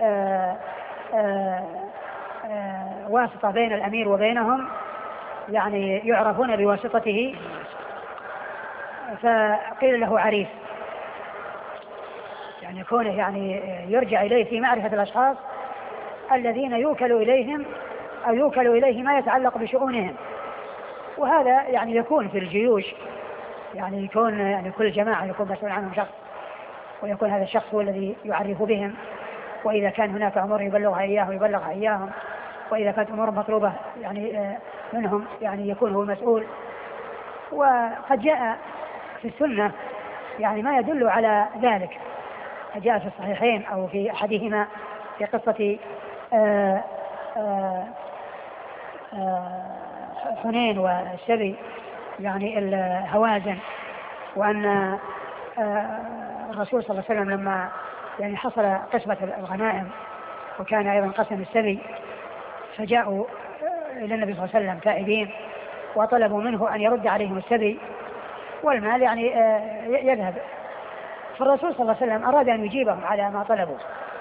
واسطة بين الأمير وبينهم، يعني يعرفون بواسطته، فقيل له عريف، يعني كونه يعني يرجع إليه في معرفة الأشخاص الذين يوكل إليهم أو يوكل إليه ما يتعلق بشؤونهم. وهذا يعني يكون في الجيوش، يعني يكون يعني كل جماعة يكون مسؤول عنهم شخص، ويكون هذا الشخص هو الذي يعرف بهم، وإذا كان هناك أمور يبلغها إياه ويبلغها إياهم، وإذا كانت أمور مطلوبة يعني منهم يعني يكون هو المسؤول. وقد جاء في السنة يعني ما يدل على ذلك، جاء في الصحيحين أو في أحدهما في قصة حنين والسبي يعني الهوازن، وأن الرسول صلى الله عليه وسلم لما يعني حصل قسمة الغنائم وكان أيضا قسم السبي، فجاءوا إلى النبي صلى الله عليه وسلم تائبين وطلبوا منه أن يرد عليهم السبي والمال يعني يذهب. فالرسول صلى الله عليه وسلم أراد أن يجيبهم على ما طلبوا،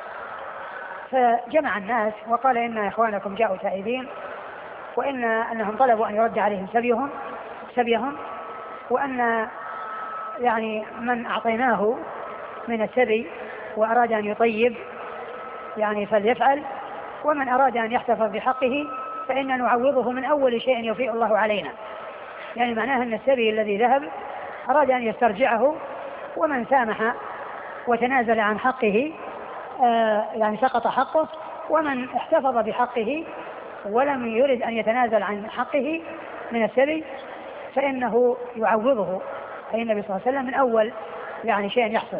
فجمع الناس وقال إن إخوانكم جاءوا تائبين، أنهم طلبوا أن يرد عليهم سبيهم، وأن يعني من أعطيناه من السبي وأراد أن يطيب يعني فليفعل، ومن أراد أن يحتفظ بحقه فإن نعوضه من أول شيء يفيء الله علينا. يعني معناه أن السبي الذي ذهب أراد أن يسترجعه، ومن سامح وتنازل عن حقه يعني سقط حقه، ومن احتفظ بحقه ولم يرد أن يتنازل عن حقه من السبي فإنه يعوضه أي النبي صلى الله عليه وسلم من أول يعني شيء يحصل.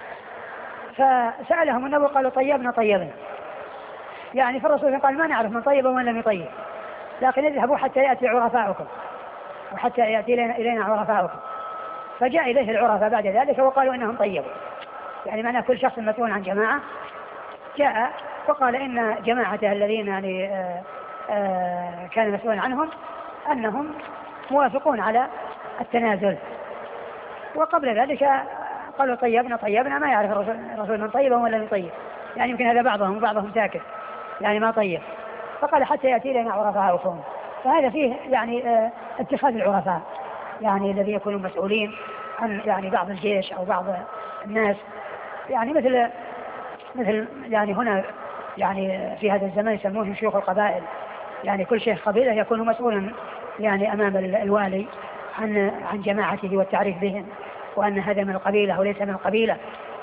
فسألهم النبي قالوا طيبنا، يعني فالرسول قال ما نعرف من طيب ومن لم يطيب، لكن اذهبوا حتى يأتي عرفاؤكم وحتى يأتي إلينا عرفاؤكم. فجاء إليه العرفاء بعد ذلك وقالوا إنهم طيبوا، يعني معنى كل شخص مسؤول عن جماعة جاء وقال إن جماعته الذين يعني كان مسؤول عنهم أنهم موافقون على التنازل. وقبل ذلك قالوا طيبنا ما يعرف الرسول من طيب ولا من طيب، يعني يمكن هذا بعضهم ساكت يعني ما طيب. فقال حتى يأتي لنا عرفاؤكم. فهذا فيه يعني اتخاذ العرفاء يعني الذي يكونوا مسؤولين عن يعني بعض الجيش أو بعض الناس، يعني مثل يعني هنا يعني في هذا الزمان يسموهم شيوخ القبائل، يعني كل شيخ قبيلة يكون مسؤولا يعني أمام الوالي عن جماعته والتعريف بهم، وأن هذا من القبيلة وليس من القبيلة.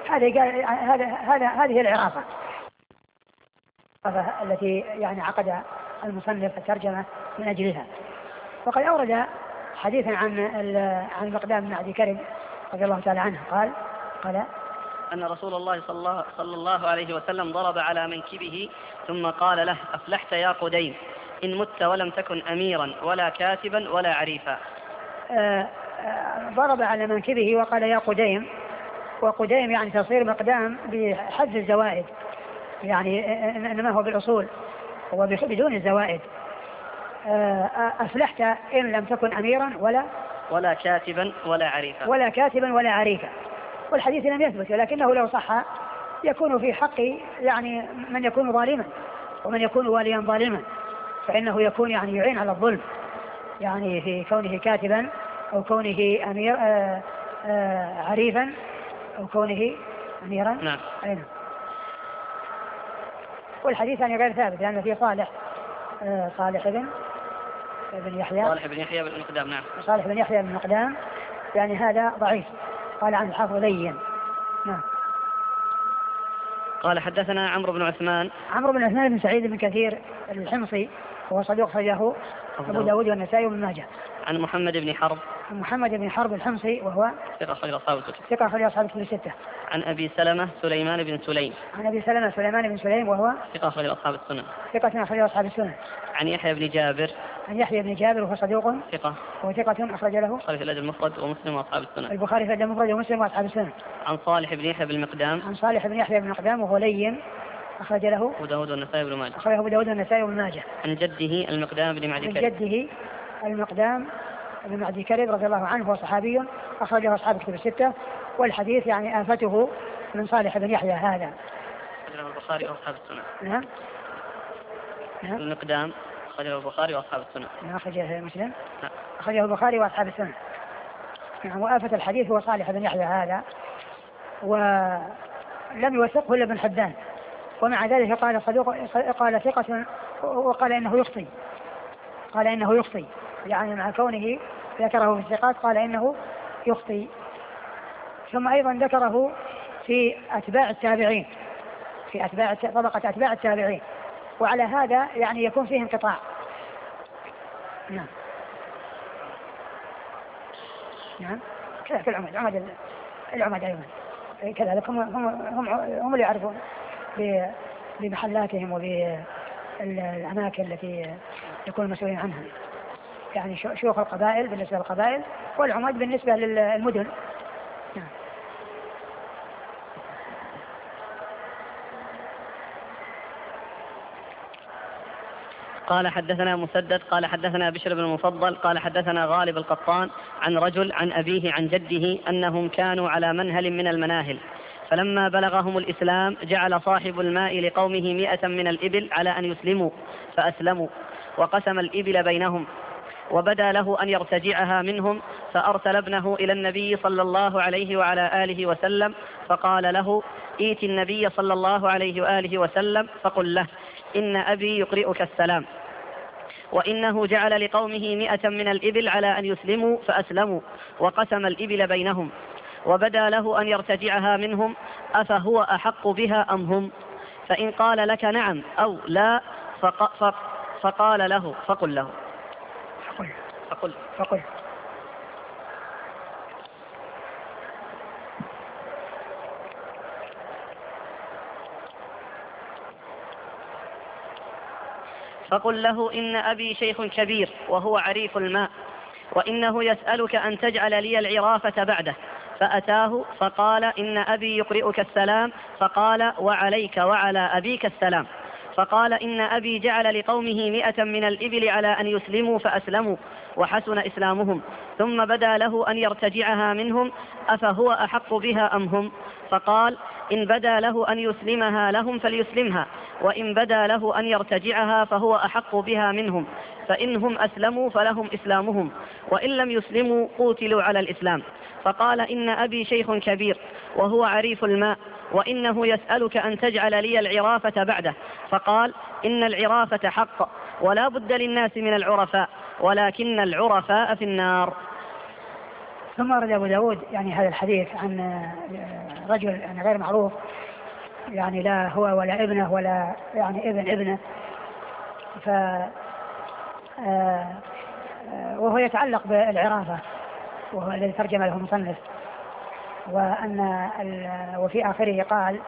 هذه العرافة التي يعني عقد المصنف الترجمة من أجلها. وقد أورد حديثا عن المقدام بن عدي كرب رضي الله تعالى عنه قال
أن رسول الله صلى الله عليه وسلم ضرب على منكبه ثم قال له أفلحت يا قديم إن مت ولم تكن أميرا ولا كاتبا ولا عريفا.
ضرب على منكبه وقال يا قديم، وقديم يعني تصير مقدام بحد الزوائد، يعني إنما هو بالأصول هو بدون الزوائد. أفلحت إن لم تكن أميرا
ولا كاتبا ولا عريفا.
والحديث لم يثبت، ولكنه لو صح يكون في حق يعني من يكون ظالما ومن يكون واليا ظالما، فإنه يكون يعني يعين على الظلم، يعني في كونه كاتبا أو كونه أمير عريفا أو كونه أميرا.
نعم.
والحديث يعني غير ثابت لأنه في صالح بن يحيى
بن مقدام. نعم.
صالح بن يحيى بن مقدام، يعني هذا ضعيف، قال عن الحافظ لين. نعم.
قال حدثنا عمرو بن عثمان
بن سعيد بن كثير الحمصي وهو صدوق خرجه أبو داود والنسائي وابن ماجه.
عن محمد بن حرب الحمصي وهو ثقة أخرج أصحاب الكتب الستة. عن أبي سلمة سليمان بن سليم وهو ثقة أخرج أصحاب السنن. عن يحيى بن جابر وهو صدوق ثقة أخرج له البخاري في الأدب المفرد ومسلم وأصحاب السنن. عن صالح بن يحيى بن مقدام وهو لين أخرج له أبو داود والنسائي وابن ماجه. عن جده المقدام
بن معدي كرب رضي الله عنه، هو صحابي أخرجه أصحاب الكتب الستة، والحديث يعني آفته من صالح بن يحيى هذا.
أخرجه البخاري وأصحاب السنن.
نعم.
المقدام أخرجه البخاري وأصحاب السنن.
أخرجه مسلم. أخرجه البخاري وأصحاب السنن. نعم. وآفة الحديث هو صالح بن يحيى هذا، ولم يوثقه إلا ابن حبان، ومع ذلك قال صدوق، قال ثقة، وقال إنه يخطي، يعني مع كونه ذكره في الثقات قال إنه يخطي. ثم أيضا ذكره في أتباع التابعين، في طبقة أتباع التابعين، وعلى هذا يعني يكون فيه انقطاع. نعم. نعم. كذلك العمد أيضا كذلك هم اللي يعرفون بمحلاتهم وبالأماكن التي يكون المسؤولين عنها، يعني شيوخ القبائل بالنسبة للقبائل، والعمد بالنسبة للمدن. نعم.
قال حدثنا مسدد قال حدثنا بشر بن المفضل قال حدثنا غالب القطان عن رجل عن أبيه عن جده أنهم كانوا على منهل من المناهل، فلما بلغهم الإسلام جعل صاحب الماء لقومه 100 من الإبل على أن يسلموا فأسلموا، وقسم الإبل بينهم، وبدا له أن يرتجعها منهم، فأرسل ابنه إلى النبي صلى الله عليه وعلى آله وسلم فقال له: ائت النبي صلى الله عليه وآله وسلم فقل له: إن أبي يقرئك السلام، وإنه جعل لقومه 100 من الإبل على أن يسلموا فأسلموا، وقسم الإبل بينهم، وبدا له أن يرتجعها منهم، أفهو أحق بها أم هم؟ فإن قال لك نعم أو لا فقال له فقل له. فقل له: إن أبي شيخ كبير وهو عريف الماء، وإنه يسألك أن تجعل لي العرافة بعده. فأتاه فقال: إن أبي يقرئك السلام. فقال: وعليك وعلى أبيك السلام. فقال: إن أبي جعل لقومه 100 من الإبل على أن يسلموا فأسلموا، وحسن إسلامهم، ثم بدا له أن يرتجعها منهم، أفهو أحق بها أم هم؟ فقال: إن بدا له أن يسلمها لهم فليسلمها، وإن بدا له أن يرتجعها فهو أحق بها منهم، فإنهم أسلموا فلهم إسلامهم، وإن لم يسلموا قوتلوا على الإسلام. فقال: إن أبي شيخ كبير وهو عريف الماء، وإنه يسألك أن تجعل لي العرافة بعده. فقال: إن العرافة حق، ولا بد للناس من العرفاء، ولكن العرفاء في النار.
ثم ورد أبو داود يعني هذا الحديث عن رجل يعني غير معروف، يعني لا هو ولا ابنه ولا يعني ابن ابنه، وهو يتعلق بالعرافة، وهو الذي ترجم له المصنف، وفي آخره قال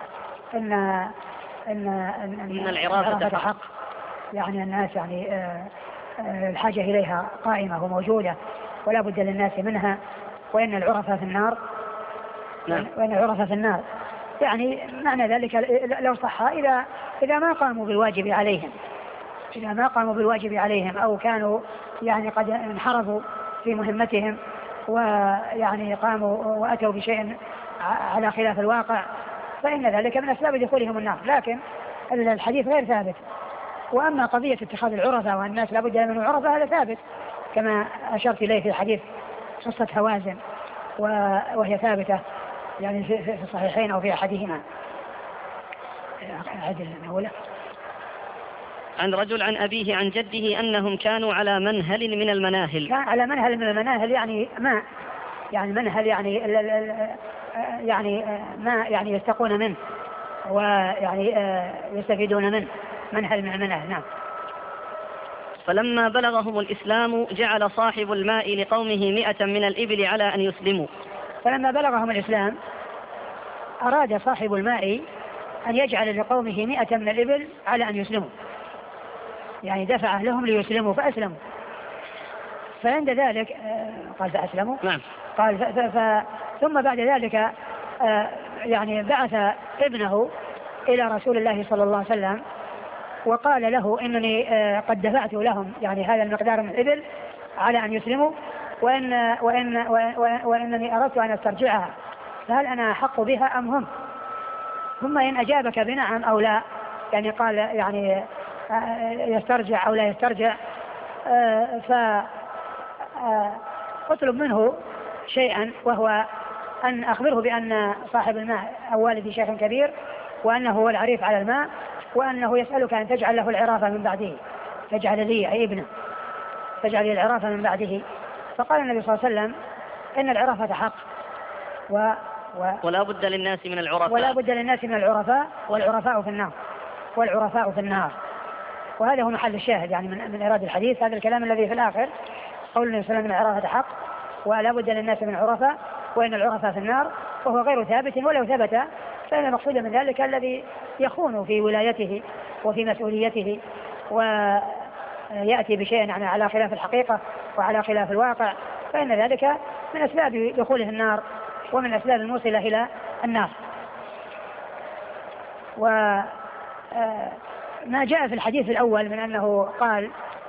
إن العرافة حق، يعني الناس يعني الحاجة إليها قائمة وموجودة ولا بد للناس منها، وإن العرفة في النار. وإن العرفة في النار يعني معنى ذلك لو صح إذا ما قاموا بالواجب عليهم، أو كانوا يعني قد انحرفوا في مهمتهم ويعني قاموا وأتوا بشيء على خلاف الواقع، فإن ذلك من أسباب دخولهم النار، لكن الحديث غير ثابت. وأما قضية اتخاذ العرفة والناس لابد من العرفة هذا ثابت، كما أشرت إليه في حديث قصة هوازن، وهي ثابتة يعني في الصحيحين أو في أحدهما.
عن رجل عن أبيه عن جده أنهم كانوا على منهل من المناهل.
كان على منهل من المناهل يعني ماء، يعني منهل يعني ماء يعني يستقون منه ويعني يستفيدون منه، منهل من المناهل. نعم.
فلما بلغهم الإسلام جعل صاحب الماء لقومه 100 من الإبل على أن يسلموا.
فلما بلغهم الإسلام أراد صاحب الماء أن يجعل لقومه 100 من الإبل على أن يسلموا، يعني دفع لهم ليسلموا فأسلموا. فعند ذلك قال فأسلموا.
نعم.
قال ثم بعد ذلك يعني بعث ابنه إلى رسول الله صلى الله عليه وسلم وقال له إنني قد دفعت لهم يعني هذا المقدار من الإبل على أن يسلموا، وإنني أردت أن أسترجعها، فهل أنا أحق بها أم هم؟ ثم إن أجابك بنعم أو لا، يعني قال يعني يسترجع أو لا يسترجع، فأطلب منه شيئا، وهو أن أخبره بأن صاحب الماء أو والدي شيخ كبير، وأنه هو العريف على الماء، وأنه يسألك أن تجعل له العرافة من بعده، تجعل لي أي ابنه، تجعل لي العرافة من بعده. فقال النبي صلى الله عليه وسلم إن العرافة حق
ولا بد للناس من العرفاء،
ولا بد للناس من العرفاء، والعرفاء في النار، والعرفاء في النار. وهذا هو محل الشاهد يعني من إيراد الحديث، هذا الكلام الذي في الآخر، قول النبي صلى الله عليه وسلم العرافة حق ولا بد للناس من العرفاء وإن العرفاء في النار، وهو غير ثابت، ولو ثبت فإن المقصود من ذلك الذي يخون في ولايته وفي مسؤوليته ويأتي بشيء يعني على خلاف الحقيقة وعلى خلاف الواقع، فإن ذلك من أسباب دخوله النار ومن أسباب الموصلة إلى النار. وما جاء في الحديث الأول من أنه قال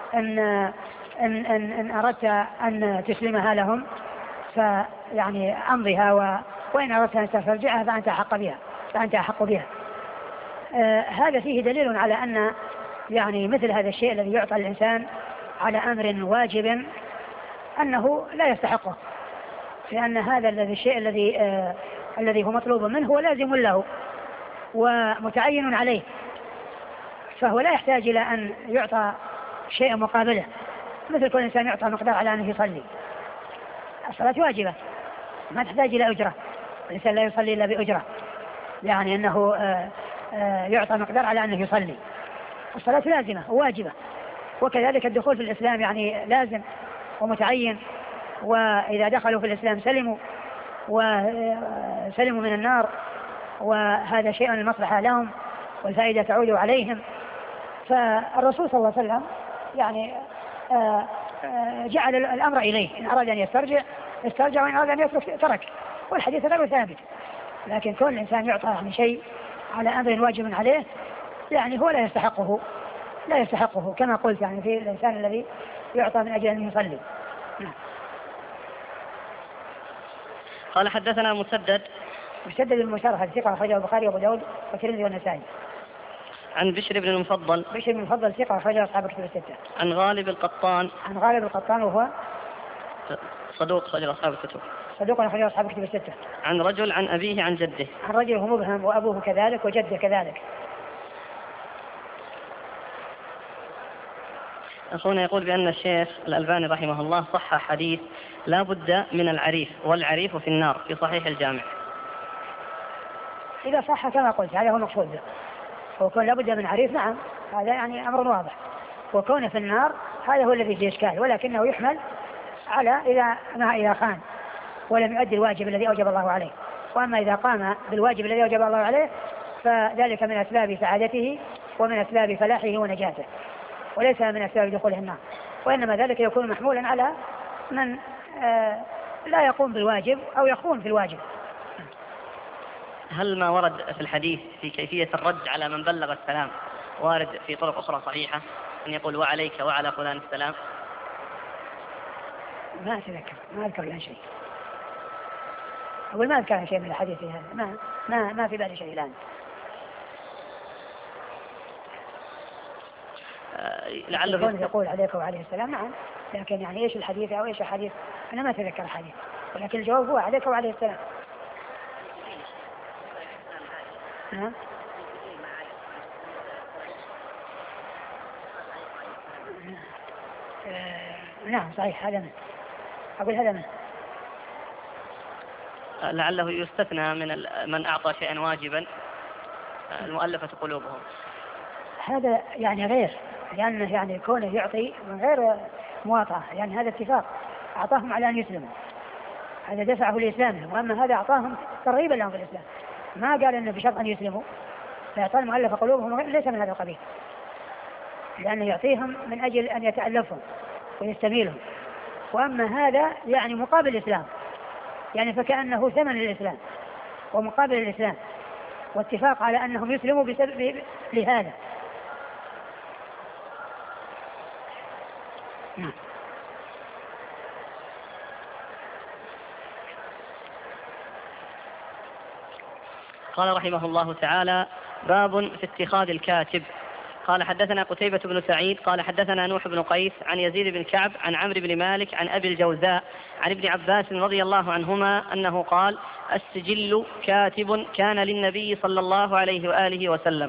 إن أردت أن تسلمها لهم فيعني أمضها، وإن أردت أن تسترجعها فأنت أحق بها. هذا فيه دليل على أن يعني مثل هذا الشيء الذي يعطى الإنسان على أمر واجب أنه لا يستحقه، لأن هذا الشيء الذي هو مطلوب منه هو لازم له ومتعين عليه، فهو لا يحتاج إلى أن يعطى شيء مقابله، مثل كل إنسان يعطى مقدار على أنه يصلي. الصلاة واجبة ما تحتاج إلى أجرة، الإنسان لا يصلي إلا بأجرة، يعني أنه يعطى مقدار على أنه يصلي. الصلاة لازمة وواجبة، وكذلك الدخول في الإسلام يعني لازم ومتعين، وإذا دخلوا في الإسلام سلموا من النار، وهذا شيء المصلحة لهم والفائدة تعود عليهم. فالرسول صلى الله عليه وسلم يعني جعل الأمر إليه، إن أراد أن يسترجع وإن أراد أن يترك ترك، والحديث غير ثابت. لكن كل إنسان يعطى يعني شيء على أمر واجب عليه يعني هو لا يستحقه كما قلت، يعني في الإنسان الذي يعطى من أجل أن يصلي.
قال حدثنا مسدد
المشارحة ثقة أخرجه البخاري وأبو داود والترمذي والنسائي.
عن بشر بن المفضل
ثقة أخرجه أصحاب الكتب الستة.
عن غالب القطان
وهو
صدوق أخرجه أصحاب
الكتب الستة.
عن رجل عن أبيه عن جده.
عن رجل هو مبهم وأبوه كذلك وجده كذلك.
أخونا يقول بأن الشيخ الألباني رحمه الله صح حديث لا بد من العريف والعريف في النار في صحيح الجامع.
إذا صح كما قلت هذا هو المقصود، وكون لا بد من عريف نعم هذا يعني أمر واضح، وكونه في النار هذا هو الذي فيه إشكال، ولكنه يحمل على إذا خان ولم يؤدي الواجب الذي أوجب الله عليه. وأما إذا قام بالواجب الذي أوجب الله عليه فذلك من أسباب سعادته ومن أسباب فلاحه ونجاته، وليس من أسباب دخوله النار، وإنما ذلك يكون محمولا على من لا يقوم بالواجب أو يخون في الواجب.
هل ما ورد في الحديث في كيفية الرد على من بلغ السلام وارد في طرق أخرى صحيحة أن يقول وعليك وعلى فلان السلام؟
ما أتذكر، ما أذكر لها شيء، أقول ما أذكر شيء من الحديث هذا، ما في بالي شيء الآن. لعله يقول عليك وعليه السلام نعم، لكن يعني إيش الحديث أو إيش الحديث أنا ما أتذكر الحديث، ولكن الجواب هو عليك وعليه السلام. نعم صحيح، هذا من
لعله يستثنى من أعطى شيئا واجبا المؤلفة قلوبهم.
هذا يعني غير، لأنه يعني كونه يعطي من غير مواطعة، يعني هذا اتفاق، أعطاهم على أن يسلموا، هذا دفعه لإسلامهم، وأما هذا أعطاهم ترغيبا لهم في الإسلام، ما قال إنه بشرط أن يسلموا، فإعطاء المؤلفة قلوبهم ليس من هذا القبيل، لأنه يعطيهم من أجل أن يتألفهم ويستميلهم، وأما هذا يعني مقابل الإسلام، يعني فكأنه ثمن للإسلام ومقابل الإسلام، واتفاق على أنهم يسلموا بسبب لهذا.
قال رحمه الله تعالى: باب في اتخاذ الكاتب. قال حدثنا قتيبة بن سعيد قال حدثنا نوح بن قيس عن يزيد بن كعب عن عمرو بن مالك عن أبي الجوزاء عن ابن عباس رضي الله عنهما أنه قال: السجل كاتب كان للنبي صلى الله عليه وآله وسلم.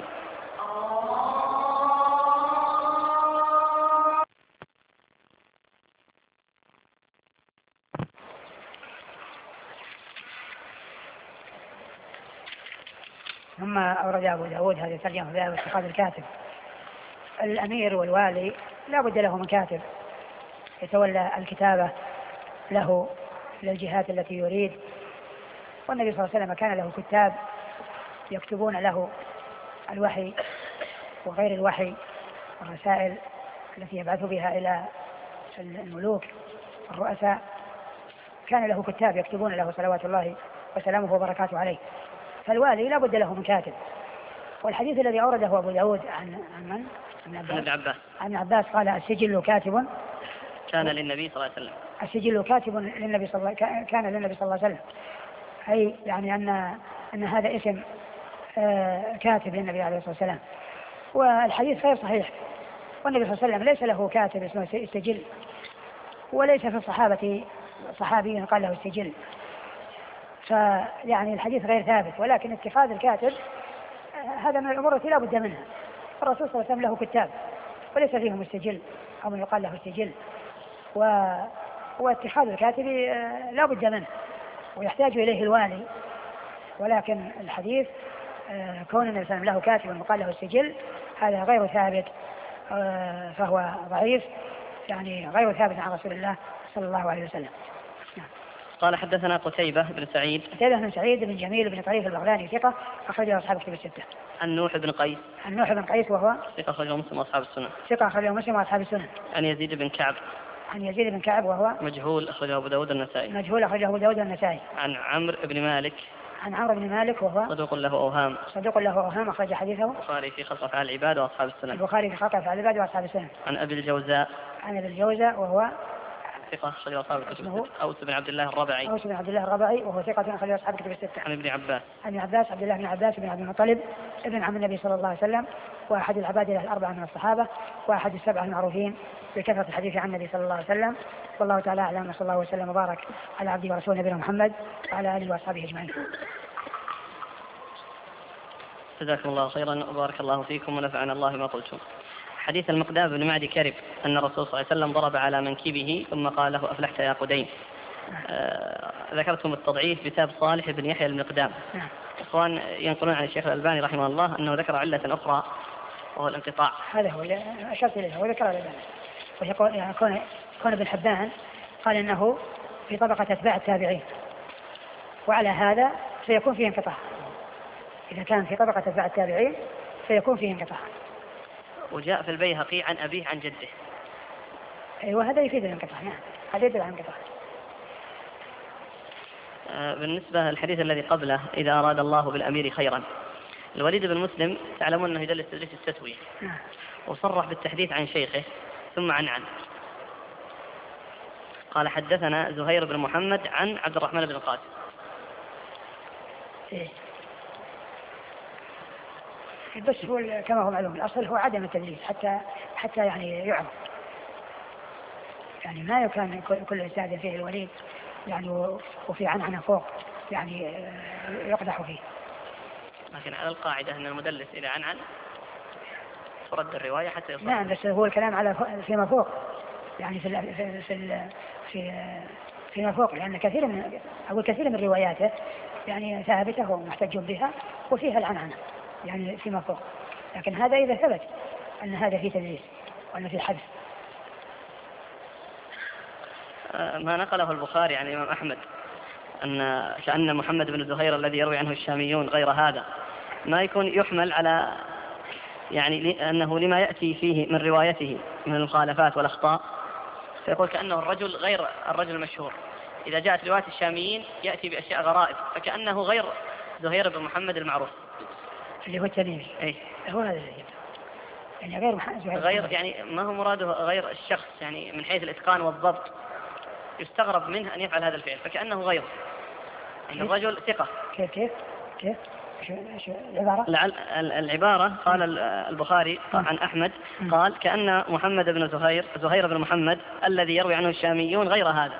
ثم أورد أبو داود هذه الترجمة في باب اتخاذ الكاتب. الأمير والوالي لا بد له من كاتب يتولى الكتابة له للجهات التي يريد، والنبي صلى الله عليه وسلم كان له كتاب يكتبون له الوحي وغير الوحي والرسائل التي يبعث بها إلى الملوك والرؤساء، كان له كتاب يكتبون له صلوات الله وسلامه وبركاته عليه. فالوالي لا بد له من كاتب. والحديث الذي أورده أبو داود عن من؟ عن عباس قال: السجل كاتب
كان للنبي صلى الله عليه وسلم.
السجل كاتب للنبي كان للنبي صلى الله عليه وسلم، أي يعني أن هذا اسم كاتب للنبي عليه الصلاة والسلام. والحديث غير صحيح، والنبي صلى الله عليه وسلم ليس له كاتب اسمه السجل، وليس في الصحابة صحابي قال له السجل، فيعني الحديث غير ثابت. ولكن اتخاذ الكاتب هذا من الأمور التي لا بد منها. الرسول صلى الله عليه وسلم له كتاب وليس فيهم السجل أو من يقال له السجل، واتخاذ الكاتب لا بد منه ويحتاج إليه الوالي. ولكن الحديث كون النبي صلى الله عليه وسلم له كاتب وقال له السجل هذا غير ثابت، فهو ضعيف، يعني غير ثابت عن رسول الله صلى الله عليه وسلم.
قال حدثنا قتيبة بن سعيد
بن جميل بن طريف البغلاني ثقة أخرجه أصحاب الكتب الستة.
عن نوح بن قيس
وهو
ثقة أخرجه مسلم وأصحاب السنن.
وأصحاب السنن.
عن يزيد بن كعب
وهو
مجهول أخرجه أبو داود النسائي. عن عمرو بن مالك وهو
صدوق له أوهام أخرج حديثه
البخاري في خلق أفعال العباد وأصحاب السنن. عن أبي الجوزاء
وهو
ثقة أخرجه أصحاب الكتب الستة. أوس بن عبد الله الربعي
وهو ثقة أخرجه أصحاب الكتب الستة.
عن ابن عباس
عبد الله بن عباس بن عبد المطلب ابن عم النبي صلى الله عليه وسلم، وأحد العبادلة الأربعة من الصحابة، وأحد السبعة المعروفين بكثرة الحديث عن النبي صلى الله عليه وسلم. والله تعالى أعلم، صلى الله وسلم وبارك على عبده ورسوله نبينا محمد وعلى آله وأصحابه أجمعين.
جزاكم الله خيرا وبارك الله فيكم ونفعنا الله ما قلتم. حديث المقدام بن معدي كرب أن الرسول صلى الله عليه وسلم ضرب على منكبه ثم قال له: أفلحت يا قدين. ذكرتم التضعيف بسبب صالح بن يحيى المقدام. إخوان ينقلون عن الشيخ الألباني رحمه الله أنه ذكر علة أخرى وهو الانقطاع.
هذا هو اللي أشرت إليه وذكر الألباني، ويقول يعني كون ابن حبان قال أنه في طبقة أتباع التابعين، وعلى هذا سيكون فيه انقطاع. إذا كان في طبقة أتباع التابعين سيكون فيه انقطاع.
وجاء في البيهقي عن أبيه عن جده.
وهذا يفيد الانقطاع. نعم، هذا يدل على الانقطاع.
بالنسبة للحديث الذي قبله: إذا أراد الله بالأمير خيرا. الوليد بن مسلم تعلمون أنه يدلس تدريس التسوية، وصرح بالتحديث عن شيخه ثم عن قال: حدثنا زهير بن محمد عن عبد الرحمن بن القاسم.
بس هو كما هو معلوم الأصل هو عدم التدليس حتى يعني يعرف، يعني ما يكون كل إسناد فيه الوليد يعني وفي عنعنة فوق يعني يقدح فيه.
لكن على القاعدة أن المدلس إذا عن ترد الرواية حتى يصل.
نعم، بس هو الكلام على فيما فوق، يعني فيما فوق، لأن كثير من رواياته يعني ثابتة ومحتج بها وفيها العنعنة يعني فيما فوق. لكن هذا إذا ثبت أن هذا فيه تدليس وأن فيه حذف.
ما نقله البخاري عن الإمام أحمد أن كأن محمد بن زهير الذي يروي عنه الشاميون غير هذا ما يكون يحمل على يعني أنه لما يأتي فيه من روايته من المخالفات والأخطاء، فيقول كأنه الرجل غير الرجل المشهور. إذا جاءت رواية الشاميين يأتي بأشياء غرائب، فكأنه غير زهير بن محمد المعروف
اللي هو التميمي. هو هذا يعني
غير يعني ما هو مراده غير الشخص، يعني من حيث الإتقان والضبط يستغرب منه أن يفعل هذا الفعل، فكأنه غيره يعني الرجل ثقة.
كيف إيش العبارة؟
العبارة قال البخاري عن أحمد قال كأن محمد بن زهير بن محمد الذي يروي عنه الشاميون غير هذا.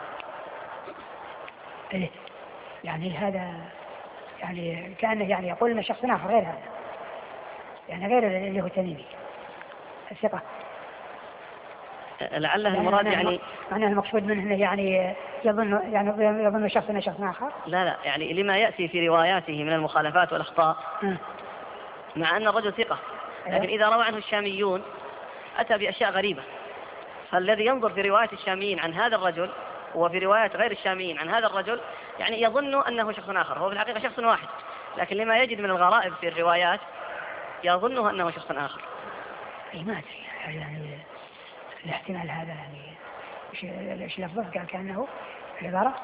إيه يعني هذا يعني كأنه يعني يقول أن شخص آخر غير هذا، يعني غير اللي هو تميمي الثقة.
لعله المراد يعني
معناه المقصود منه يعني يظن شخص أنه شخص آخر.
لا يعني لما يأتي في رواياته من المخالفات والأخطاء مع أن الرجل ثقة، لكن إذا روى عنه الشاميون أتى بأشياء غريبة، فالذي ينظر في رواية الشاميين عن هذا الرجل وفي رواية غير الشاميين عن هذا الرجل يعني يظن أنه شخص آخر، هو في الحقيقة شخص واحد، لكن لما يجد من الغرائب في الروايات يظنه أنه شخص آخر.
أي ما أدري يعني الاحتمال هذا يعني إيش لفظه قال كأنه العبارة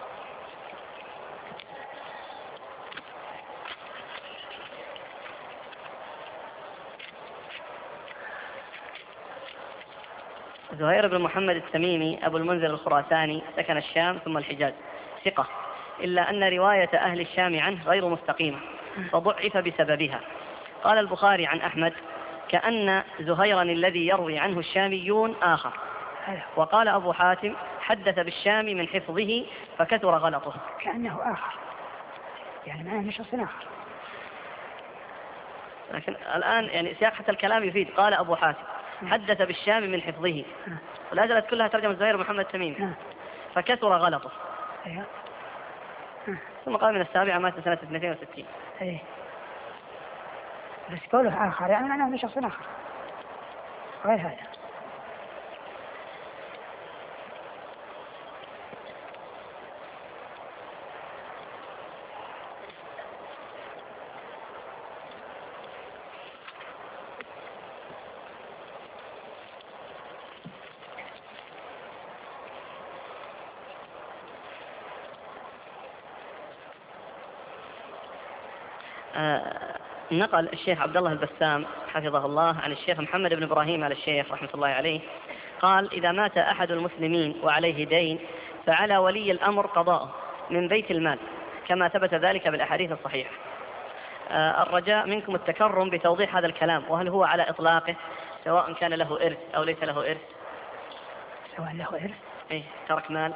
زهير بن محمد التميمي أبو المنذر الخراساني سكن الشام ثم الحجاز، ثقة، إلا أن رواية أهل الشام عنه غير مستقيمة فضعف بسببها. قال البخاري عن أحمد كأن زهيرا الذي يروي عنه الشاميون آخر. وقال أبو حاتم حدث بالشام من حفظه فكثر غلطه.
كأنه آخر يعني معناه مش شخص آخر،
لكن الآن يعني سياق حتى الكلام يفيد. قال أبو حاتم حدث بالشام من حفظه، ولا زالت كلها ترجمة زهير محمد التميمي فكثر غلطه. ثم قال من السابعة مات سنة 62.
بس قوله آخر يعني معناه مش شخص آخر غير هذا.
نقل الشيخ عبد الله البسام حفظه الله عن الشيخ محمد بن إبراهيم على الشيخ رحمة الله عليه قال إذا مات أحد المسلمين وعليه دين فعلى ولي الأمر قضاءه من بيت المال كما ثبت ذلك بالأحاديث الصحيحة. الرجاء منكم التكرم بتوضيح هذا الكلام، وهل هو على إطلاقه سواء كان له إرث أو ليس له إرث؟
سواء له إرث
ترك مال،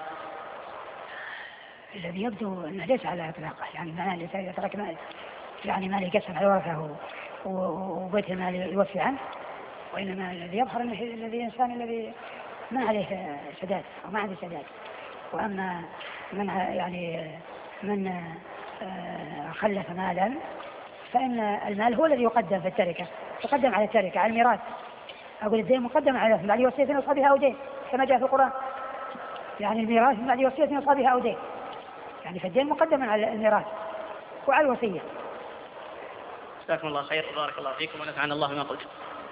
الذي يبدو أنه ليس على إطلاقه، يعني معناه ليس يترك مال يعني مال يقسم على ورثه وبيت المال يوفي عنه، وإنما الذي يظهر أنه الذي الإنسان الذي ما عليه سداد أو ما عنده سداد. وأما من يعني من خلف مالا فإن المال هو الذي يقدم في التركة، يقدم على التركة على الميراث. أقول الدين مقدم على بعد وصية يوصى بها أو دين كما جاء في القرآن، يعني الميراث بعد وصية يوصى بها أو دين، يعني فالدين مقدم على الميراث وعلى الوصية.
جزاكم الله خير وبارك الله فيكم ونفعنا الله بما قلت.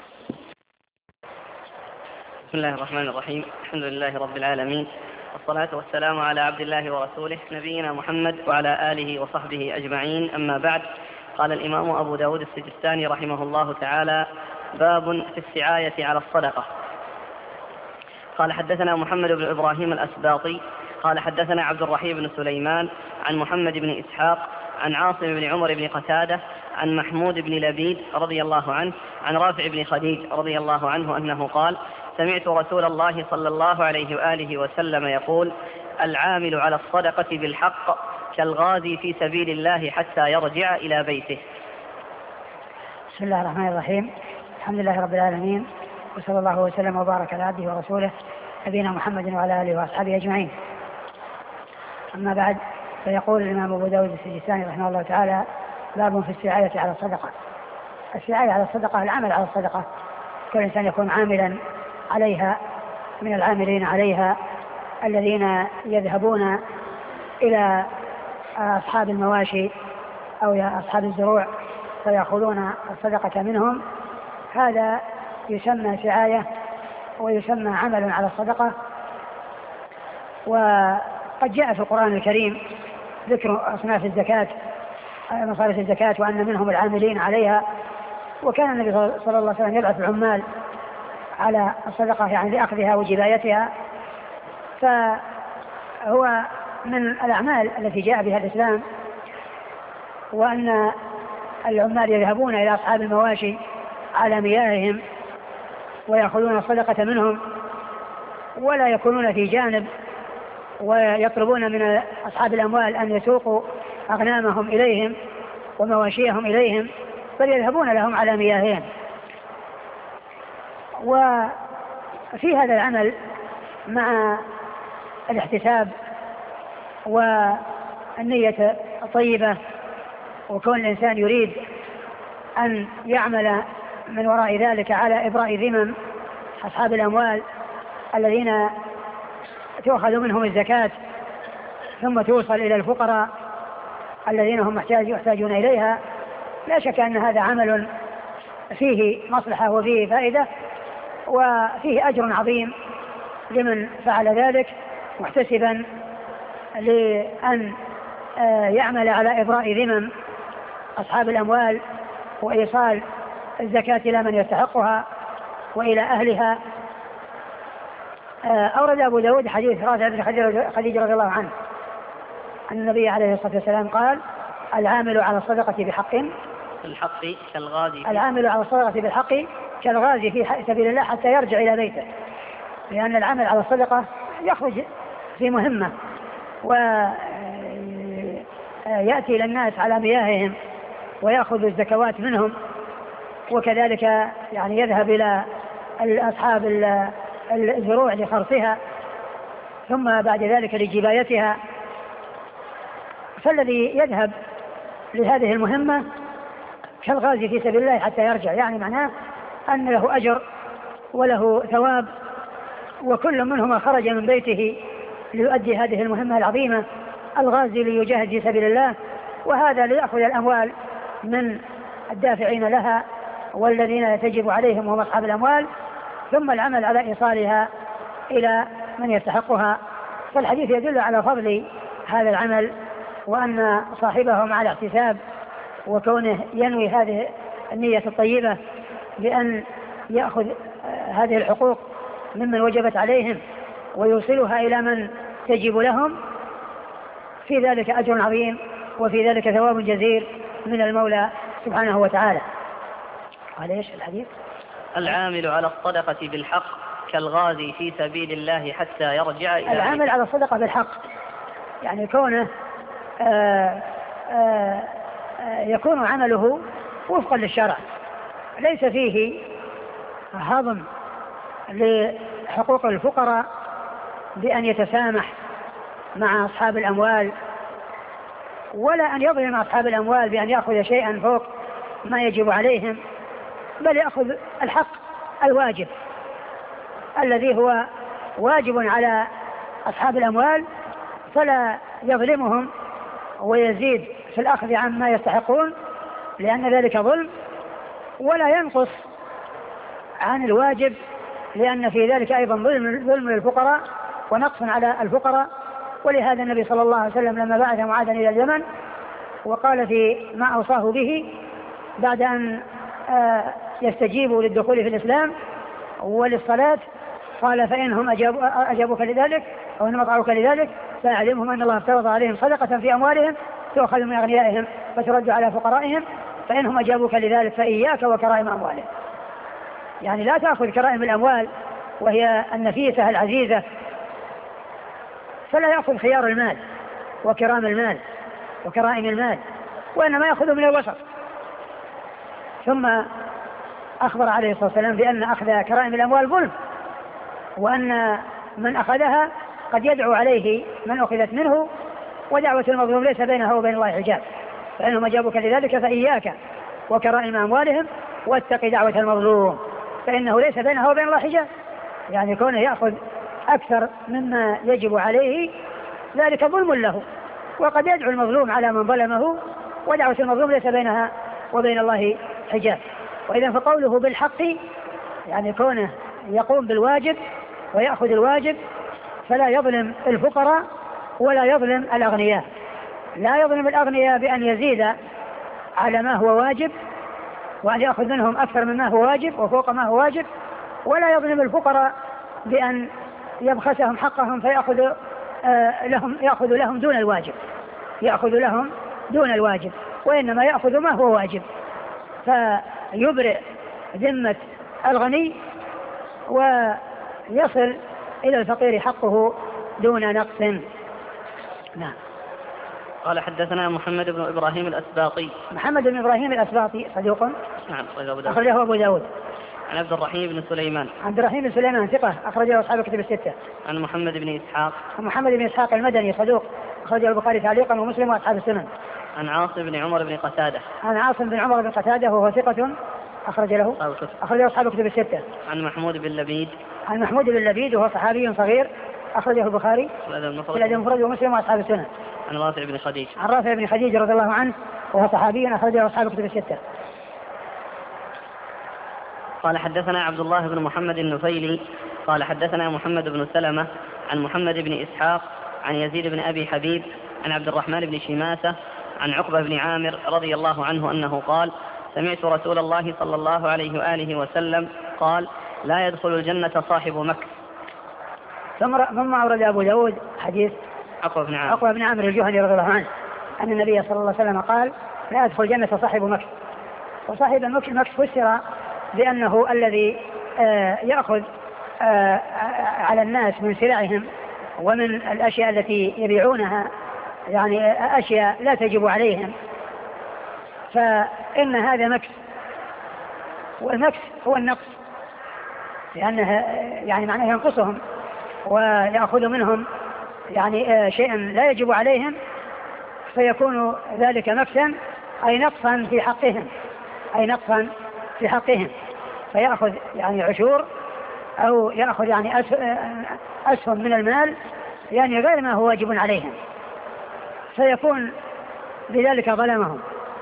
بسم الله الرحمن الرحيم، الحمد لله رب العالمين، والصلاة والسلام على عبد الله ورسوله نبينا محمد وعلى آله وصحبه أجمعين، أما بعد. قال الإمام أبو داود السجستاني رحمه الله تعالى: باب في السعاية على الصدقة. قال حدثنا محمد بن إبراهيم الأسباطي قال حدثنا عبد الرحيم بن سليمان عن محمد بن إسحاق عن عاصم بن عمر بن قتادة عن محمود بن لبيد رضي الله عنه عن رافع بن خديج رضي الله عنه أنه قال: سمعت رسول الله صلى الله عليه وآله وسلم يقول: العامل على الصدقة بالحق كالغازي في سبيل الله حتى يرجع إلى بيته.
بسم الله الرحمن الرحيم، الحمد لله رب العالمين، وصلى الله وسلم وبارك على عبده ورسوله نبينا محمد وعلى آله وأصحابه أجمعين. أما بعد، فيقول الإمام أبو داود السجستاني رحمه الله تعالى: باب في السعاية على الصدقة. السعاية على الصدقة العمل على الصدقة، كل إنسان يكون عاملا عليها من العاملين عليها الذين يذهبون إلى أصحاب المواشي أو أصحاب الزروع فيأخذون الصدقة منهم، هذا يسمى سعاية ويسمى عمل على الصدقة. وقد جاء في القرآن الكريم ذكر أصناف الزكاة، مصارف الزكاة، وأن منهم العاملين عليها، وكان النبي صلى الله عليه وسلم يبعث العمال على الصدقة يعني لأخذها وجبايتها، فهو من الأعمال التي جاء بها الإسلام. وأن العمال يذهبون إلى أصحاب المواشي على مياههم ويأخذون الصدقة منهم ولا يكونون في جانب ويطلبون من أصحاب الأموال أن يسوقوا أغنامهم إليهم ومواشيهم إليهم، بل يذهبون لهم على مياههم. وفي هذا العمل مع الاحتساب والنية الطيبة وكون الإنسان يريد أن يعمل من وراء ذلك على إبراء ذمم أصحاب الأموال الذين تؤخذ منهم الزكاة ثم توصل إلى الفقراء الذين هم يحتاجون إليها، لا شك أن هذا عمل فيه مصلحة وفيه فائدة وفيه أجر عظيم لمن فعل ذلك محتسبا لأن يعمل على إبراء ذمم أصحاب الأموال وإيصال الزكاة إلى من يستحقها وإلى أهلها. أورد أبو داود حديث رافع بن خديج رضي الله عنه أن النبي عليه الصلاة والسلام قال: العامل على الصدقة بحق كالغازي، العامل على الصدقة بالحق كالغازي في سبيل الله حتى يرجع إلى بيته، لأن العمل على الصدقة يخرج في مهمة ويأتي إلى الناس على مياههم ويأخذ الزكوات منهم، وكذلك يعني يذهب إلى أصحاب الزروع لخرصها ثم بعد ذلك لجبايتها. فالذي يذهب لهذه المهمة كالغازي في سبيل الله حتى يرجع، يعني معناه أن له أجر وله ثواب، وكل منهما خرج من بيته ليؤدي هذه المهمة العظيمة. الغازي ليجاهد في سبيل الله، وهذا ليأخذ الأموال من الدافعين لها والذين تجب عليهم هم أصحاب الأموال، ثم العمل على إيصالها إلى من يستحقها. فالحديث يدل على فضل هذا العمل وأن صاحبه مع الاحتساب وكونه ينوي هذه النية الطيبة بأن يأخذ هذه الحقوق ممن وجبت عليهم ويوصلها إلى من تجب لهم، في ذلك أجر عظيم وفي ذلك ثواب جزيل من المولى سبحانه وتعالى. قال ايش الحديث؟
العامل على الصدقة بالحق كالغازي في سبيل الله حتى يرجع إلى
العامل على الصدقة بالحق يعني كونه يكون عمله وفقا للشرع، ليس فيه هضم لحقوق الفقراء بأن يتسامح مع أصحاب الأموال، ولا أن يظلم أصحاب الأموال بأن يأخذ شيئا فوق ما يجب عليهم، بل يأخذ الحق الواجب الذي هو واجب على أصحاب الأموال، فلا يظلمهم ويزيد في الأخذ عما يستحقون لأن ذلك ظلم، ولا ينقص عن الواجب لأن في ذلك أيضا ظلم للفقراء ونقص على الفقراء. ولهذا النبي صلى الله عليه وسلم لما بعث معاذا إلى اليمن وقال في ما أوصاه به بعد أن يستجيبوا للدخول في الإسلام وللصلاة، قال: فإنهم أجابوك لذلك أو إنهم أطاعوك لذلك فأعلمهم أن الله افترض عليهم صدقة في أموالهم تؤخذ من أغنيائهم فترد على فقرائهم، فإنهم أجابوك لذلك فإياك وكرائم أموالهم. يعني لا تأخذ كرائم الأموال وهي النفيسة العزيزة، فلا يأخذ خيار المال وكرام المال وكرائم المال، وإنما يأخذ من الوسط. ثم أخبر عليه الصلاة والسلام بأن أخذ كرائم الأموال ظلم، وأن من أخذها قد يدعو عليه من أخذت منه، ودعوة المظلوم ليس بينها وبين الله حجاب، فإنهم أجابوك لذلك فإياك وكرائم أموالهم واتق دعوة المظلوم فإنه ليس بينها وبين الله حجاب. يعني كونه يأخذ أكثر مما يجب عليه ذلك ظلم له، وقد يدعو المظلوم على من ظلمه، ودعوة المظلوم ليس بينها وبين الله حجاب. وإذا فقوله بالحق يعني كونه يقوم بالواجب ويأخذ الواجب، فلا يظلم الفقراء ولا يظلم الأغنياء، لا يظلم الأغنياء بأن يزيد على ما هو واجب وأن يأخذ منهم أكثر مما هو واجب وفوق ما هو واجب، ولا يظلم الفقراء بأن يبخسهم حقهم فيأخذ يأخذ لهم دون الواجب، وإنما يأخذ ما هو واجب، فيبرئ ذمة الغني ويصل إلى الفقير حقه دون نقص. نعم.
قال حدثنا محمد بن إبراهيم الأسباطي.
محمد بن إبراهيم الأسباطي صدوق
نعم
أخرجه أبو داود.
عن عبد الرحيم بن سليمان.
عبد الرحيم بن سليمان ثقة أخرجه أصحاب الكتب الستة.
عن محمد بن إسحاق.
عن محمد بن إسحاق المدني صدوق أخرجه البخاري تعليقا ومسلم وأصحاب السنن.
عن عاصم بن عمر بن قتادة.
عن عاصم بن عمر بن قتادة وهو ثقة أخرجه أصحاب الكتب الستة.
عن محمود بن لبيد.
عن محمود بن لبيد وهو صحابي صغير أخرجه البخاري في الأدب المفرد ومسلم وأصحاب السنن.
عن رافع بن خديج.
عن رافع بن خديج رضي الله عنه وهو صحابي أخرجه أصحاب الكتب الستة.
قال حدثنا عبد الله بن محمد النفيلي قال حدثنا محمد بن سلمة عن محمد بن إسحاق عن يزيد بن أبي حبيب عن عبد الرحمن بن شماسة عن عقبة بن عامر رضي الله عنه أنه قال سمعت رسول الله صلى الله عليه وآله وسلم قال لا يدخل الجنة صاحب مكر.
ثم أورد أبو داود حديث
عقبة
بن عامر الجهني رضي الله عنه أن النبي صلى الله عليه وسلم قال لا يدخل الجنة صاحب مكر. وصاحب المكر فسر بأنه الذي يأخذ على الناس من سلعهم ومن الأشياء التي يبيعونها، يعني أشياء لا تجب عليهم، فإن هذا مكس. والمكس هو النقص، لأنه يعني معناه ينقصهم ويأخذ منهم يعني شيئا لا يجب عليهم، فيكون ذلك مكسا أي نقصا في حقهم، فيأخذ يعني عشور أو يأخذ يعني أسهم من المال يعني غير ما هو واجب عليهم، فيكون بذلك ظلمهم.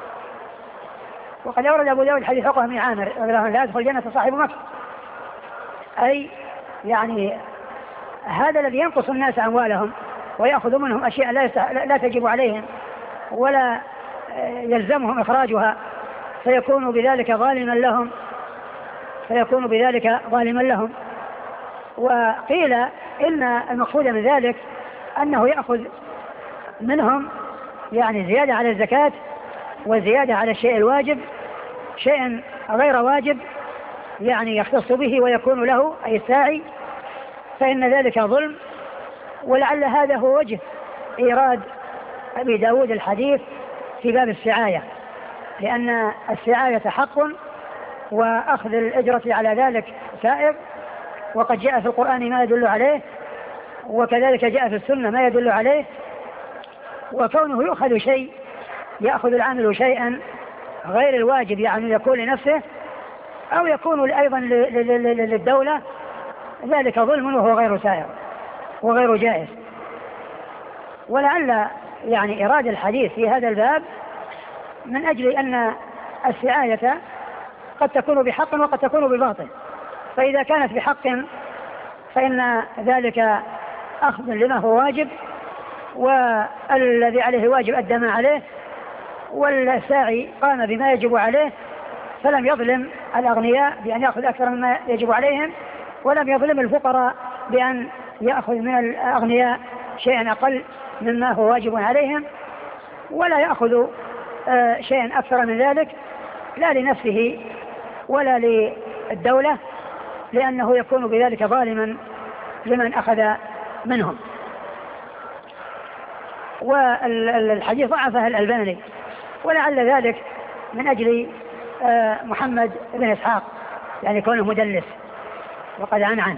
وقد أورد أبو داود حديث عقبة بن عامر لا يدخل الجنة صاحب مكر، أي يعني هذا الذي ينقص الناس أموالهم ويأخذ منهم أشياء لا تجب عليهم ولا يلزمهم إخراجها، فيكون بذلك ظالما لهم. وقيل إن المقصود من ذلك أنه يأخذ منهم يعني زيادة على الزكاة وزيادة على الشيء الواجب، شيء غير واجب يعني يختص به ويكون له أي الساعي، فإن ذلك ظلم. ولعل هذا هو وجه إيراد أبي داود الحديث في باب السعاية، لأن السعاية حق وأخذ الأجرة على ذلك سائغ، وقد جاء في القرآن ما يدل عليه وكذلك جاء في السنة ما يدل عليه. وكونه يؤخذ شيء يأخذ العامل شيئا غير الواجب يعني يكون لنفسه أو يكون أيضا للدولة، ذلك ظلم وهو غير سائغ وغير جائز. ولعل يعني إرادة الحديث في هذا الباب من أجل أن السعاية قد تكون بحق وقد تكون بباطل، فإذا كانت بحق فإن ذلك أخذ لما هو واجب، والذي عليه واجب أدى ما عليه، والساعي قام بما يجب عليه، فلم يظلم الأغنياء بأن يأخذ أكثر مما يجب عليهم، ولم يظلم الفقراء بأن يأخذ من الأغنياء شيئا أقل مما هو واجب عليهم، ولا يأخذ شيئا أكثر من ذلك لا لنفسه ولا للدولة، لأنه يكون بذلك ظالما لمن أخذ منهم. والحديث ضعفه الألباني، ولعل ذلك من أجل محمد بن إسحاق يعني كونه مدلس وقد عن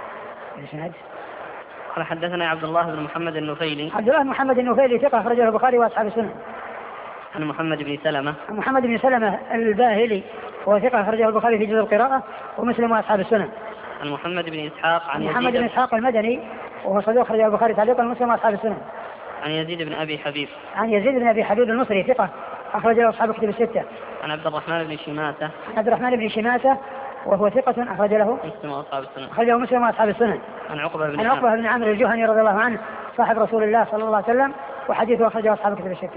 قال حدثنا عبد الله بن محمد النفيلي.
عبد الله بن محمد النفيلي ثقة أخرجه البخاري وأصحاب السنن.
عن محمد بن سلمة.
عن محمد بن سلمة الباهلي وهو ثقة أخرجه البخاري في جزء القراءة ومسلم وأصحاب السنن.
عن محمد بن إسحاق.
عن محمد بن إسحاق المدني وهو صدوق أخرجه البخاري تعليقا ومسلم وأصحاب السنن.
عن يزيد بن أبي حبيب.
عن يزيد بن أبي حبيب المصري ثقة أخرجه أصحاب الكتب الستة.
عن عبد الرحمن بن شماسة.
عن عبد الرحمن بن شماسة وهو ثقة أخرج له
مسلم وأصحاب السنن.
أخرجه مسلم وأصحاب السنن.
عن عقبة
بن عامر الجهني رضي الله عنه صاحب رسول الله صلى الله عليه وسلم وحديثه أخرجه أصحاب الكتب الستة.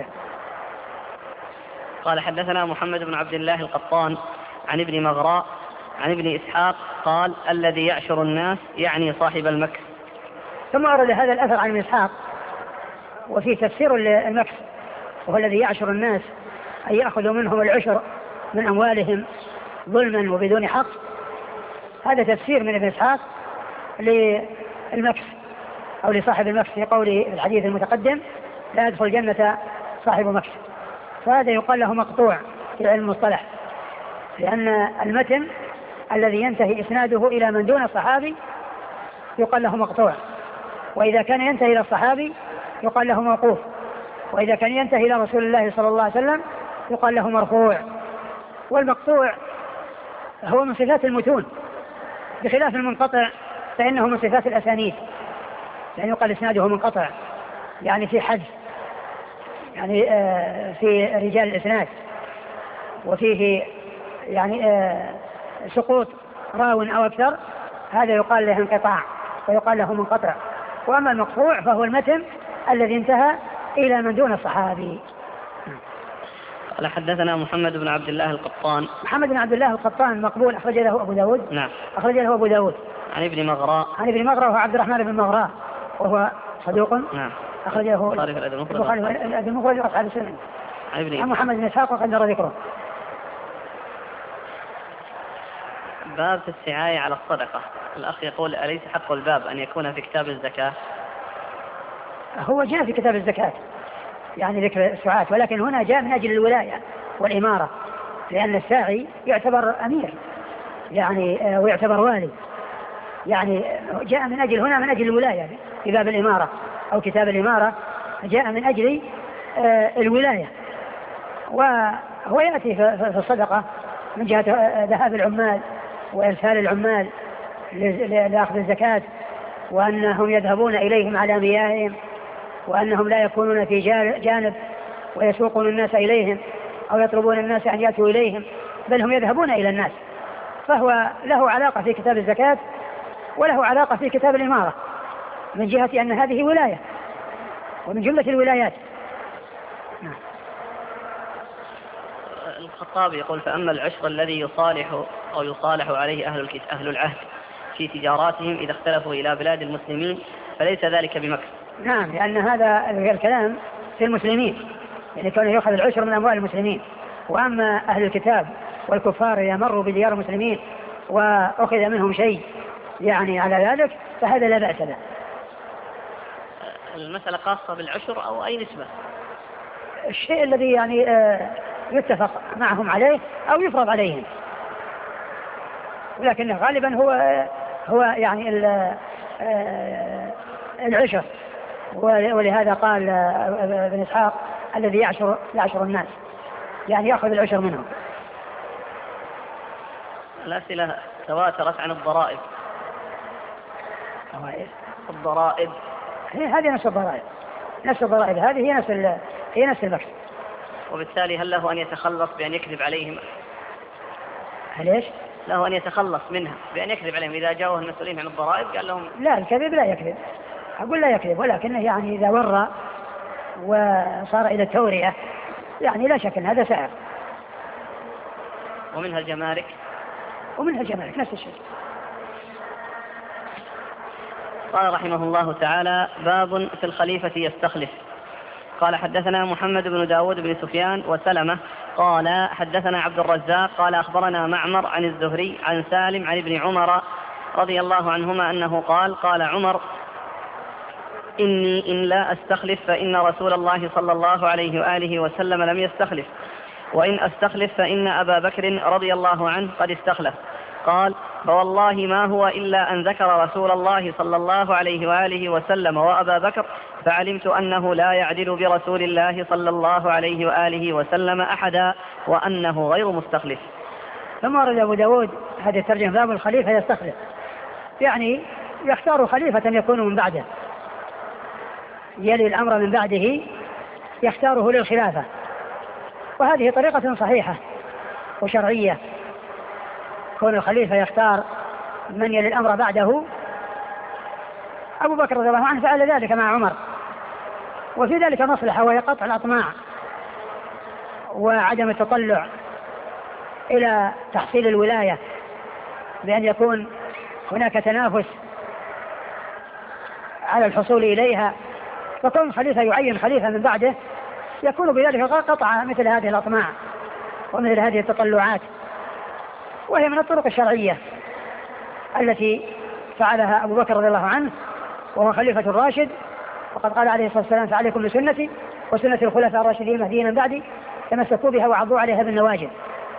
قال حدثنا محمد بن عبد الله القطان عن ابن مغراء عن ابن إسحاق قال الذي يعشر الناس يعني صاحب المكر.
ثم ورد هذا الأثر عن ابن إسحاق وفي تفسير المكر وهو الذي يعشر الناس أن يأخذوا منهم العشر من أموالهم ظلما وبدون حق. هذا تفسير من ابن إسحاق للمكس أو لصاحب المكس في قوله في الحديث المتقدم لا يدخل الجنة صاحب مكس. فهذا يقال له مقطوع في علم المصطلح، لأن المتن الذي ينتهي إسناده إلى من دون الصحابي يقال له مقطوع، وإذا كان ينتهي إلى الصحابي يقال له موقوف، وإذا كان ينتهي إلى رسول الله صلى الله عليه وسلم يقال له مرفوع. والمقطوع هو من صفات المتون، بخلاف المنقطع فإنه من صفات الأسانيد، يعني يقال إسناده منقطع، يعني في حذف، يعني في رجال الإسناد، وفيه يعني سقوط راو أو أكثر، هذا يقال له انقطاع ويقال له منقطع. وأما المقطوع فهو المتن الذي انتهى إلى من دون الصحابي.
قال حدثنا محمد بن عبد الله القطان.
محمد بن عبد الله القطان مقبول، أخرج له أبو داود.
نعم.
أخرج له أبو داود.
عن ابن مغراء.
عن ابن مغراء وهو عبد الرحمن بن مغراء وهو صدوق.
نعم.
أخرج له البخاري المفرد وأصحاب السنن. عن محمد بن إسحاق وقد مر ذكره.
باب في السعاية على الصدقة. الأخ يقول أليس حق الباب أن يكون في كتاب الزكاة؟
هو جاء في كتاب الزكاة يعني ذكر السعاة، ولكن هنا جاء من أجل الولاية والإمارة، لأن الساعي يعتبر أمير يعني ويعتبر والي، يعني جاء من أجل هنا من أجل الولاية في باب الإمارة أو كتاب الإمارة، جاء من أجل الولاية. وهو يأتي في الصدقة من جهة ذهاب العمال وإرسال العمال لأخذ الزكاة، وأنهم يذهبون إليهم على مياههم، وأنهم لا يكونون في جانب ويسوقون الناس إليهم أو يطلبون الناس أن يأتوا إليهم، بل هم يذهبون إلى الناس. فهو له علاقة في كتاب الزكاة وله علاقة في كتاب الإمارة، من جهة أن هذه ولاية ومن جملة الولايات.
الخطابي يقول فأما العشر الذي يصالح عليه أهل العهد في تجاراتهم إذا اختلفوا إلى بلاد المسلمين فليس ذلك بمكر.
نعم، لأن هذا الكلام في المسلمين، يعني كانوا يأخذ العشر من أموال المسلمين. وأما أهل الكتاب والكفار إذا مروا بديار المسلمين وأخذ منهم شيء يعني على ذلك فهذا لا بأس به.
المسألة خاصة بالعشر أو أي نسبة؟
الشيء الذي يعني يتفق معهم عليه أو يفرض عليهم، ولكن غالبا هو يعني العشر، ولهذا قال ابن إسحاق الذي يعشر الناس، يعني يأخذ العشر منهم.
الأسئلة تواترت عن الضرائب. الضرائب
هذه نفس الضرائب هذه هي نفس المكسب،
وبالتالي هل له أن يتخلص بأن يكذب عليهم؟
هل إيش؟
له أن يتخلص منها بأن يكذب عليهم إذا جاءوه المسؤولين عن الضرائب قال لهم
لا، الكذب لا يكذب، أقول لا يكذب، ولكنه يعني إذا ورى وصار إلى التورية يعني لا شك أن هذا سائر.
ومنها الجمارك
نفس الشيء.
قال رحمه الله تعالى باب في الخليفة يستخلف. قال حدثنا محمد بن داود بن سفيان وسلمة قال حدثنا عبد الرزاق قال أخبرنا معمر عن الزهري عن سالم عن ابن عمر رضي الله عنهما أنه قال عمر إني إن لا أستخلف فإن رسول الله صلى الله عليه وآله وسلم لم يستخلف، وإن أستخلف فإن أبا بكر رضي الله عنه قد استخلف. قال فوالله ما هو إلا أن ذكر رسول الله صلى الله عليه وآله وسلم وأبا بكر فعلمت أنه لا يعدل برسول الله صلى الله عليه وآله وسلم أحدا وأنه غير مستخلف.
ثم ورد أبو داود هذا الترجمة باب الخليفة يستخلف، يعني يختار خليفة يكون من بعده، يلي الأمر من بعده يختاره للخلافة، وهذه طريقة صحيحة وشرعية، كون الخليفة يختار من يلي الأمر بعده. أبو بكر رضي الله عنه فعل ذلك مع عمر، وفي ذلك مصلحة وهي قطع الأطماع وعدم التطلع إلى تحصيل الولاية، بأن يكون هناك تنافس على الحصول إليها، فكون خليفة يعين خليفة من بعده يكون بذلك قطع مثل هذه الأطماع ومثل هذه التطلعات، وهي من الطرق الشرعية التي فعلها أبو بكر رضي الله عنه وهو خليفة الراشد، وقد قال عليه الصلاة والسلام: فعليكم بسنتي وسنة الخلفاء الراشدين المهديين من بعدي تمسكوا بها وعضوا عليها بالنواجذ.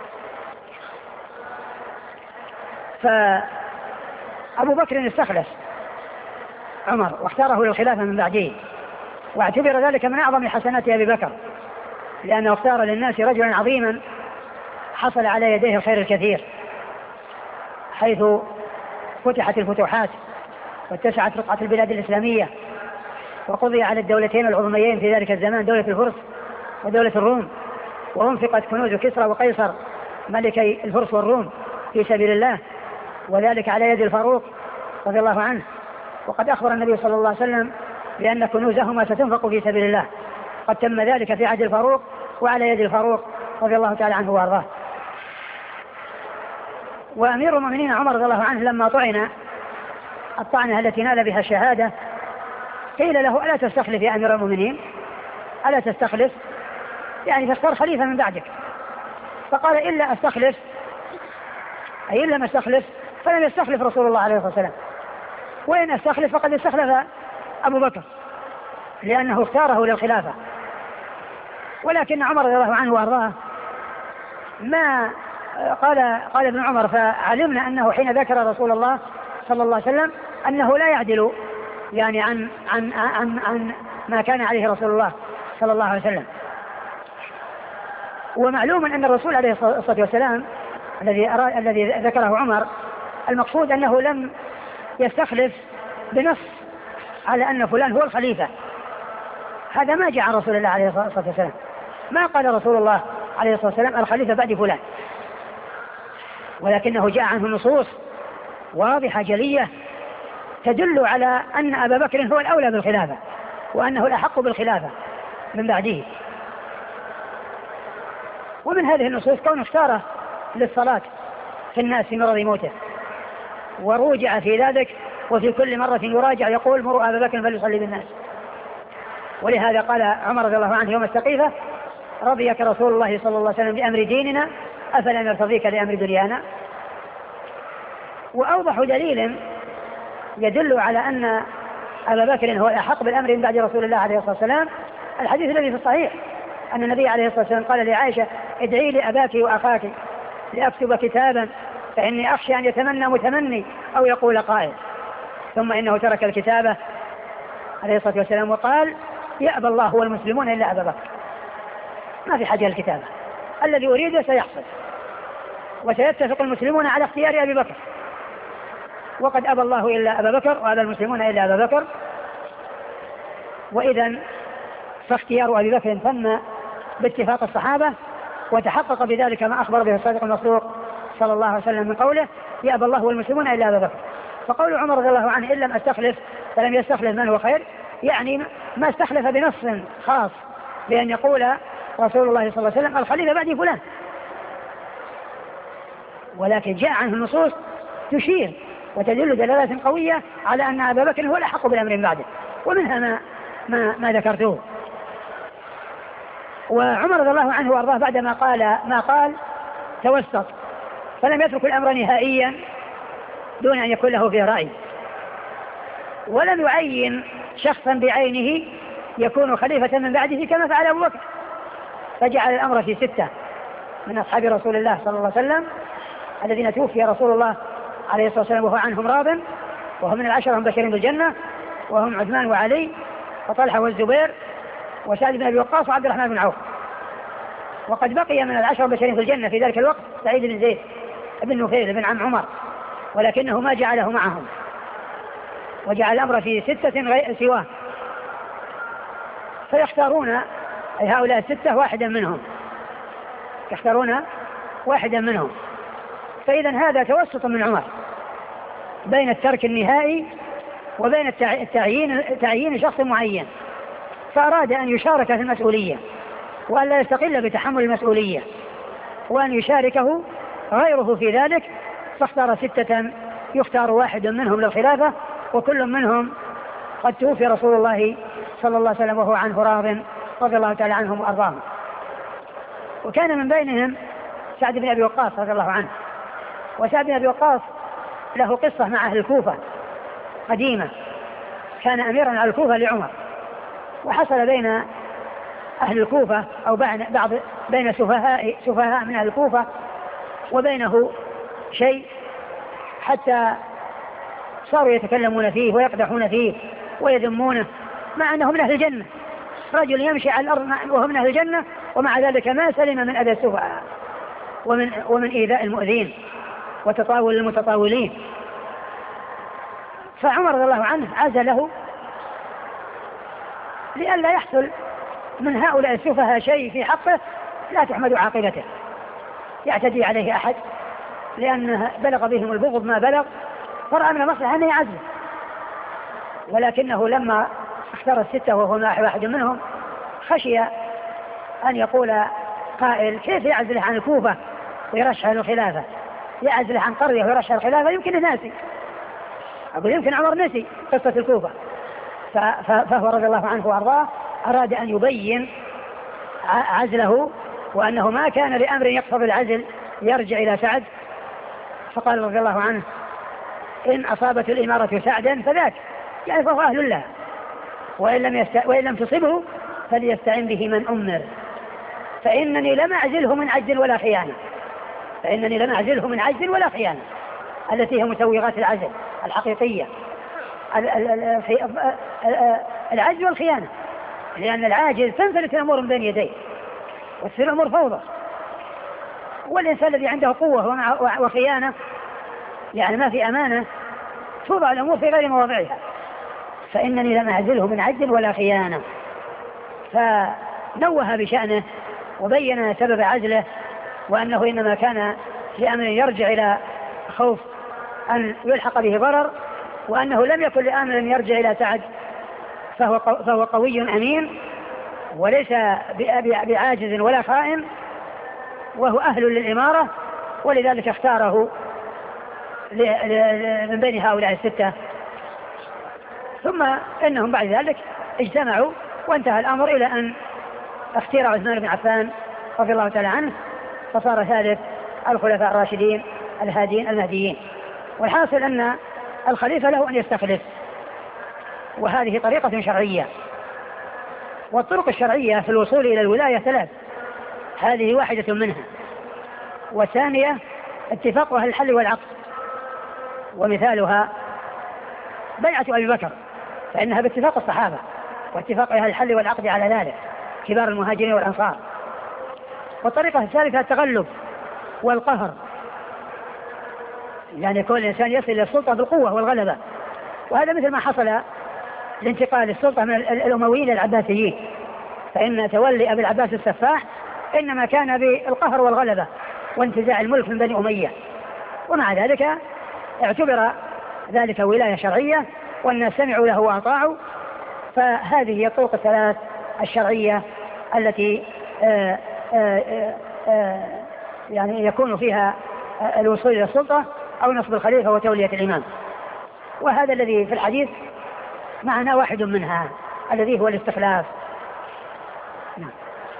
فأبو بكر استخلف عمر واختاره للخلافة من بعده، واعتبر ذلك من أعظم حسنات أبي بكر، لأنه اختار للناس رجلا عظيما حصل على يديه الخير الكثير، حيث فتحت الفتوحات واتسعت رقعة البلاد الإسلامية، وقضي على الدولتين العظميين في ذلك الزمان، دولة الفرس ودولة الروم، وانفقت كنوز كسرى وقيصر ملكي الفرس والروم في سبيل الله، وذلك على يد الفاروق رضي الله عنه. وقد أخبر النبي صلى الله عليه وسلم بأن كنوزهما ستنفق في سبيل الله، قد تم ذلك في عهد الفاروق وعلى يد الفاروق رضي الله تعالى عنه وارضاه. وأمير المؤمنين عمر رضي الله عنه لما طعن الطعنة التي نال بها الشهادة قيل له: ألا تستخلف يا أمير المؤمنين؟ ألا تستخلف؟ يعني تختار خليفة من بعدك. فقال: إلا أستخلف، أي إن لم أستخلف فلم يستخلف رسول الله عليه الصلاة والسلام، وإن أستخلف فقد استخلف أبو بكر لأنه اختاره للخلافة. ولكن عمر رضي الله عنه وارضاه ما قال ابن عمر: فعلمنا أنه حين ذكر رسول الله صلى الله عليه وسلم أنه لا يعدل يعني عن ما كان عليه رسول الله صلى الله عليه وسلم. ومعلوم أن الرسول عليه الصلاة والسلام الذي ذكره عمر المقصود أنه لم يستخلف بنص على أن فلان هو الخليفة، هذا ما جاء عن رسول الله عليه الصلاة والسلام، ما قال رسول الله عليه الصلاة والسلام الخليفة بعد فلان، ولكنه جاء عنه نصوص واضحة جلية تدل على أن أبا بكر هو الأولى بالخلافة وأنه الأحق بالخلافة من بعده. ومن هذه النصوص كونه اختاره للصلاة في الناس في مرض موته، وروجع في ذلك، وفي كل مرة يراجع يقول: مروا أبا بكر فليصلي بالناس. ولهذا قال عمر رضي الله عنه يوم السقيفة: رضيك رسول الله صلى الله عليه وسلم بأمر ديننا أفلم يرتضيك لأمر دنيانا. وأوضح دليل يدل على أن أبا بكر هو الأحق بالأمر من بعد رسول الله عليه الصلاة والسلام الحديث الذي في الصحيح أن النبي عليه الصلاة والسلام قال لعائشة: ادعي لأباك وأخاك لأكتب كتابا فإني أخشى أن يتمنى متمني أو يقول قائل. ثم إنه ترك الكتابة عليه الصلاة والسلام وقال: يأبى الله والمسلمون إلا أبا بكر. ما في حاجة الكتابة، الذي أريده سيحصل، وسيتفق المسلمون على اختيار أبي بكر، وقد أبى الله إلا أبا بكر وأبى المسلمون إلا أبا بكر. وإذا فاختيار أبي بكر تم باتفاق الصحابة، وتحقق بذلك ما أخبر به الصادق المصدوق صلى الله عليه وسلم من قوله: يأبى الله والمسلمون إلا أبا بكر. فقول عمر رضي الله عنه: إن لم أستخلف فلم يستخلف من هو خير، يعني ما استخلف بنص خاص بأن يقول رسول الله صلى الله عليه وسلم الخليفة بعد فلان، ولكن جاء عنه النصوص تشير وتدل دلالات قوية على أن أبا بكر هو الأحق بالأمر من بعده، ومنها ما ذكرته. وعمر رضي الله عنه وارضاه بعدما قال ما قال توسط، فلم يترك الأمر نهائيا دون أن يكون له فيه رأي، ولم يعين شخصا بعينه يكون خليفة من بعده كما فعل أبو بكر، فجعل الأمر في 6 من أصحاب رسول الله صلى الله عليه وسلم الذين توفي رسول الله عليه الصلاة والسلام وهو عنهم راض، وهم من العشرة المبشرين بالجنة، وهم عثمان وعلي وطلحة والزبير وسعد بن أبي وقاص وعبد الرحمن بن عوف. وقد بقي من العشرة المبشرين في الجنة في ذلك الوقت سعيد بن زيد بن نفيل بن عم عمر، ولكنه ما جعله معهم، وجعل الأمر في 6 سواه، فيختارون أي هؤلاء 6 واحدا منهم، يختارون واحدا منهم. فإذا هذا توسط من عمر بين الترك النهائي وبين تعيين شخص معين، فأراد أن يشارك في المسؤولية وأن لا يستقل بتحمل المسؤولية، وأن يشاركه غيره في ذلك، فاختار 6 يختار واحد منهم للخلافة، وكل منهم قد توفي رسول الله صلى الله عليه وسلم وهو عنه راض رضي الله تعالى عنهم وأرضاهم. وكان من بينهم سعد بن أبي وقاص رضي الله عنه. وسعد بن أبي وقاص له قصة مع أهل الكوفة قديمة، كان أميرا على الكوفة لعمر، وحصل بين أهل الكوفة أو بين سفهاء من أهل الكوفة وبينه شيء، حتى صاروا يتكلمون فيه ويقدحون فيه ويذمونه، مع أنه من أهل الجنة، رجل يمشي على الأرض وهو من أهل الجنة، ومع ذلك ما سلم من أذى السفهاء ومن إيذاء المؤذين وتطاول المتطاولين. فعمر رضي الله عنه عزله لئلا يحصل من هؤلاء السفهاء شيء في حقه لا تحمد عاقبته، يعتدي عليه أحد، لأنه بلغ بهم البغض ما بلغ، فرأى من المصلحة أن يعزله. ولكنه لما اختار الستة وهو واحد منهم، خشي أن يقول قائل كيف يعزله عن الكوفة ويرشح الخلافة، يعزله عن قرية ويرشح الخلافة، يمكن ناسي، أقول يمكن عمر نسي قصة الكوفة. فهو رضي الله عنه وأرضاه أراد أن يبين عزله، وأنه ما كان لأمر يقتضي العزل يرجع إلى سعد، فقال رضي الله عنه إن أصابت الإمارة سعدا فذاك، يعني فهو أهل الله، وإن لم تصبه فليستعن به من أمر، فإنني لم أعزله من عجز ولا خيانة، فإنني لم أعزله من عجز ولا خيانة التي هي مسوغات العزل الحقيقية، العجز والخيانة، لأن العاجز تنفلت الأمور من بين يديه وتصير الأمور فوضى، والإنسان الذي عنده قوة وخيانة يعني ما في أمانة توضع الأمور في غير مواضعها. فإنني لم أعزله من عجز ولا خيانة، فنوه بشأنه وبين سبب عزله، وأنه إنما كان لأمر يرجع إلى خوف أن يلحق به ضرر، وأنه لم يكن لأمر يرجع إلى سعد، فهو قوي أمين وليس بعاجز ولا خائن، وهو أهل للإمارة، ولذلك اختاره من بين هؤلاء الستة. ثم إنهم بعد ذلك اجتمعوا وانتهى الأمر إلى أن اختير عثمان بن عفان رضي الله تعالى عنه، فصار ثالث الخلفاء الراشدين الهادين المهديين. والحاصل أن الخليفة له أن يستخلف، وهذه طريقة شرعية. والطرق الشرعية في الوصول إلى الولاية ثلاث، هذه واحدة منها، والثانية اتفاق أهل الحل والعقد، ومثالها بيعة أبي بكر، فإنها باتفاق الصحابة واتفاق أهل الحل والعقد على ذلك كبار المهاجرين والأنصار. والطريقة الثالثة التغلب والقهر، يعني كل إنسان يصل إلى السلطة بالقوة والغلبة، وهذا مثل ما حصل لانتقال السلطة من الأمويين للعباسيين، فإن تولي أبي العباس السفاح إنما كان بالقهر والغلبة وانتزاع الملك من بني أمية، ومع ذلك اعتبر ذلك ولاية شرعية والناس سمعوا له وأطاعوا. فهذه هي الطرق الثلاث الشرعية التي يعني يكون فيها الوصول إلى السلطة أو نصب الخليفة وتولية الإمام. وهذا الذي في الحديث معنا واحد منها الذي هو الاستخلاف. نعم.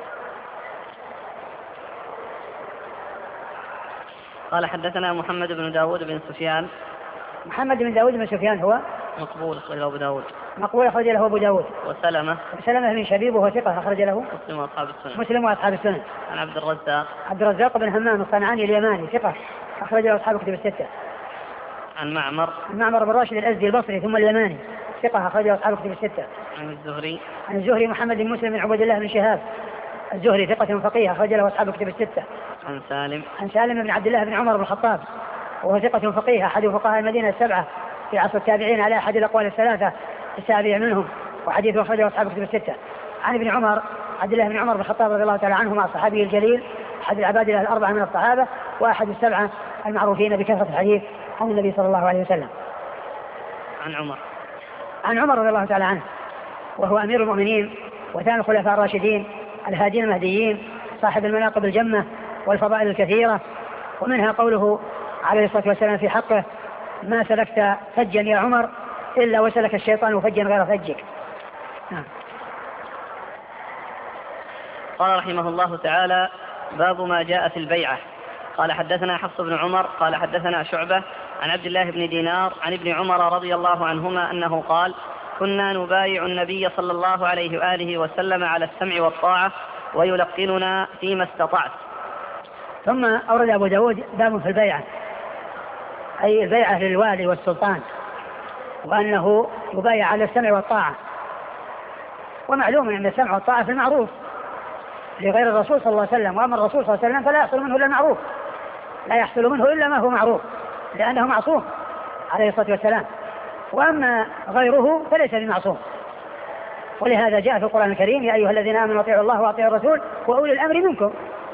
قال حدثنا محمد بن داود بن سفيان.
محمد بن داود بن سفيان هو
مقبول أخرج له أبو داود.
مقبول أخرج له أبو داود.
وسلمة
بن شبيب وهو ثقة أخرج له
مسلم وأصحاب السنن.
مسلم وأصحاب السنن.
عن عبد الرزاق.
عبد الرزاق بن همام الصنعاني اليماني ثقة أخرج له أصحاب كتب الستة.
عن معمر
بن راشد الأزدي البصري ثم اليماني ثقة أخرج له أصحاب كتب الستة.
عن الزهري
محمد بن مسلم بن عبد الله بن شهاب الزهري ثقة فقيه أخرج له أصحاب كتب الستة. عن سالم بن عبد الله بن عمر بن الخطاب وهو ثقة فقيه أحد فقهاء المدينة السبعة في عصر التابعين على أحد الأقوال الثلاثة السابع منهم، وحديثه أخرجه أصحاب كتب الستة. عن ابن عمر عبد الله بن عمر بن الخطاب رضي الله تعالى عنهما الصحابي الجليل أحد العبادلة الأربعة من الصحابة وأحد السبعة المعروفين بكثرة الحديث عن النبي صلى الله عليه وسلم. عن عمر رضي الله تعالى عنه وهو أمير المؤمنين وثاني الخلفاء الراشدين الهادين المهديين صاحب المناقب الجمة والفضائل الكثيرة، ومنها قوله عليه الصلاة والسلام في حقه: ما سلكت فجا يا عمر إلا وسلك الشيطان فجا غير فجك.
قال رحمه الله تعالى: باب ما جاء في البيعة. قال حدثنا حفص بن عمر قال حدثنا شعبة عن عبد الله بن دينار عن ابن عمر رضي الله عنهما أنه قال: كنا نبايع النبي صلى الله عليه وآله وسلم على السمع والطاعة ويلقننا فيما استطعت.
ثم أورد أبو داود باب في البيعة، أي البيعة للوالي والسلطان، وأنه يبايع على السمع والطاعة. ومعلوم أن السمع والطاعة في المعروف لغير الرسول صلى الله عليه وسلم، وأما الرسول صلى الله عليه وسلم فلا يحصل منه إلا المعروف، لا يحصل منه إلا ما هو معروف لأنه معصوم عليه الصلاة والسلام، وأما غيره فليس بمعصوم. ولهذا جاء في القرآن الكريم: يا أيها الذين آمنوا اطيعوا الله واطيعوا الرسول وأولي الأمر منكم.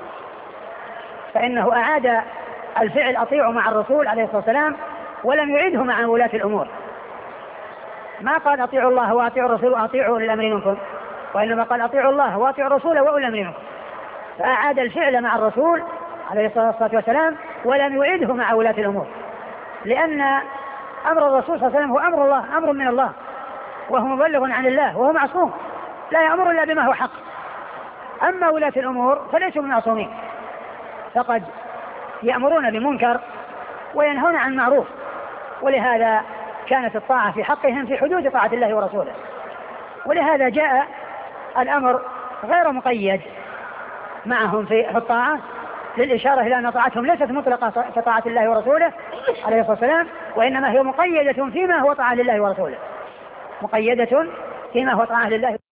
فإنه أعاد الفعل أطيعوا مع الرسول عليه الصلاة والسلام ولم يعده مع ولاة الأمور. ما قال أطيعوا الله واطيعوا الرسول وأطيعوا أولي الأمر منكم، وإنما قال أطيعوا الله واطيعوا الرسول وأولي الأمر منكم. فأعاد الفعل مع الرسول عليه الصلاة والسلام ولم يعده مع ولاة الأمور، لأن أمر الرسول صلى الله عليه وسلم هو أمر الله، أمر من الله، وهو مبلغ عن الله، وهو معصوم لا يأمر إلا بما هو حق. أما ولاة الأمور فليسوا معصومين، فقد يأمرون بمنكر وينهون عن معروف، ولهذا كانت الطاعة في حقهم في حدود طاعة الله ورسوله. ولهذا جاء الأمر غير مقيد معهم في الطاعة، للإشارة إلى أن طاعتهم ليست مطلقة كطاعة الله ورسوله عليه الصلاة والسلام، وإنما هي مقيدة فيما هو طاعة لله ورسوله، مقيدة فيما هو طاعة لله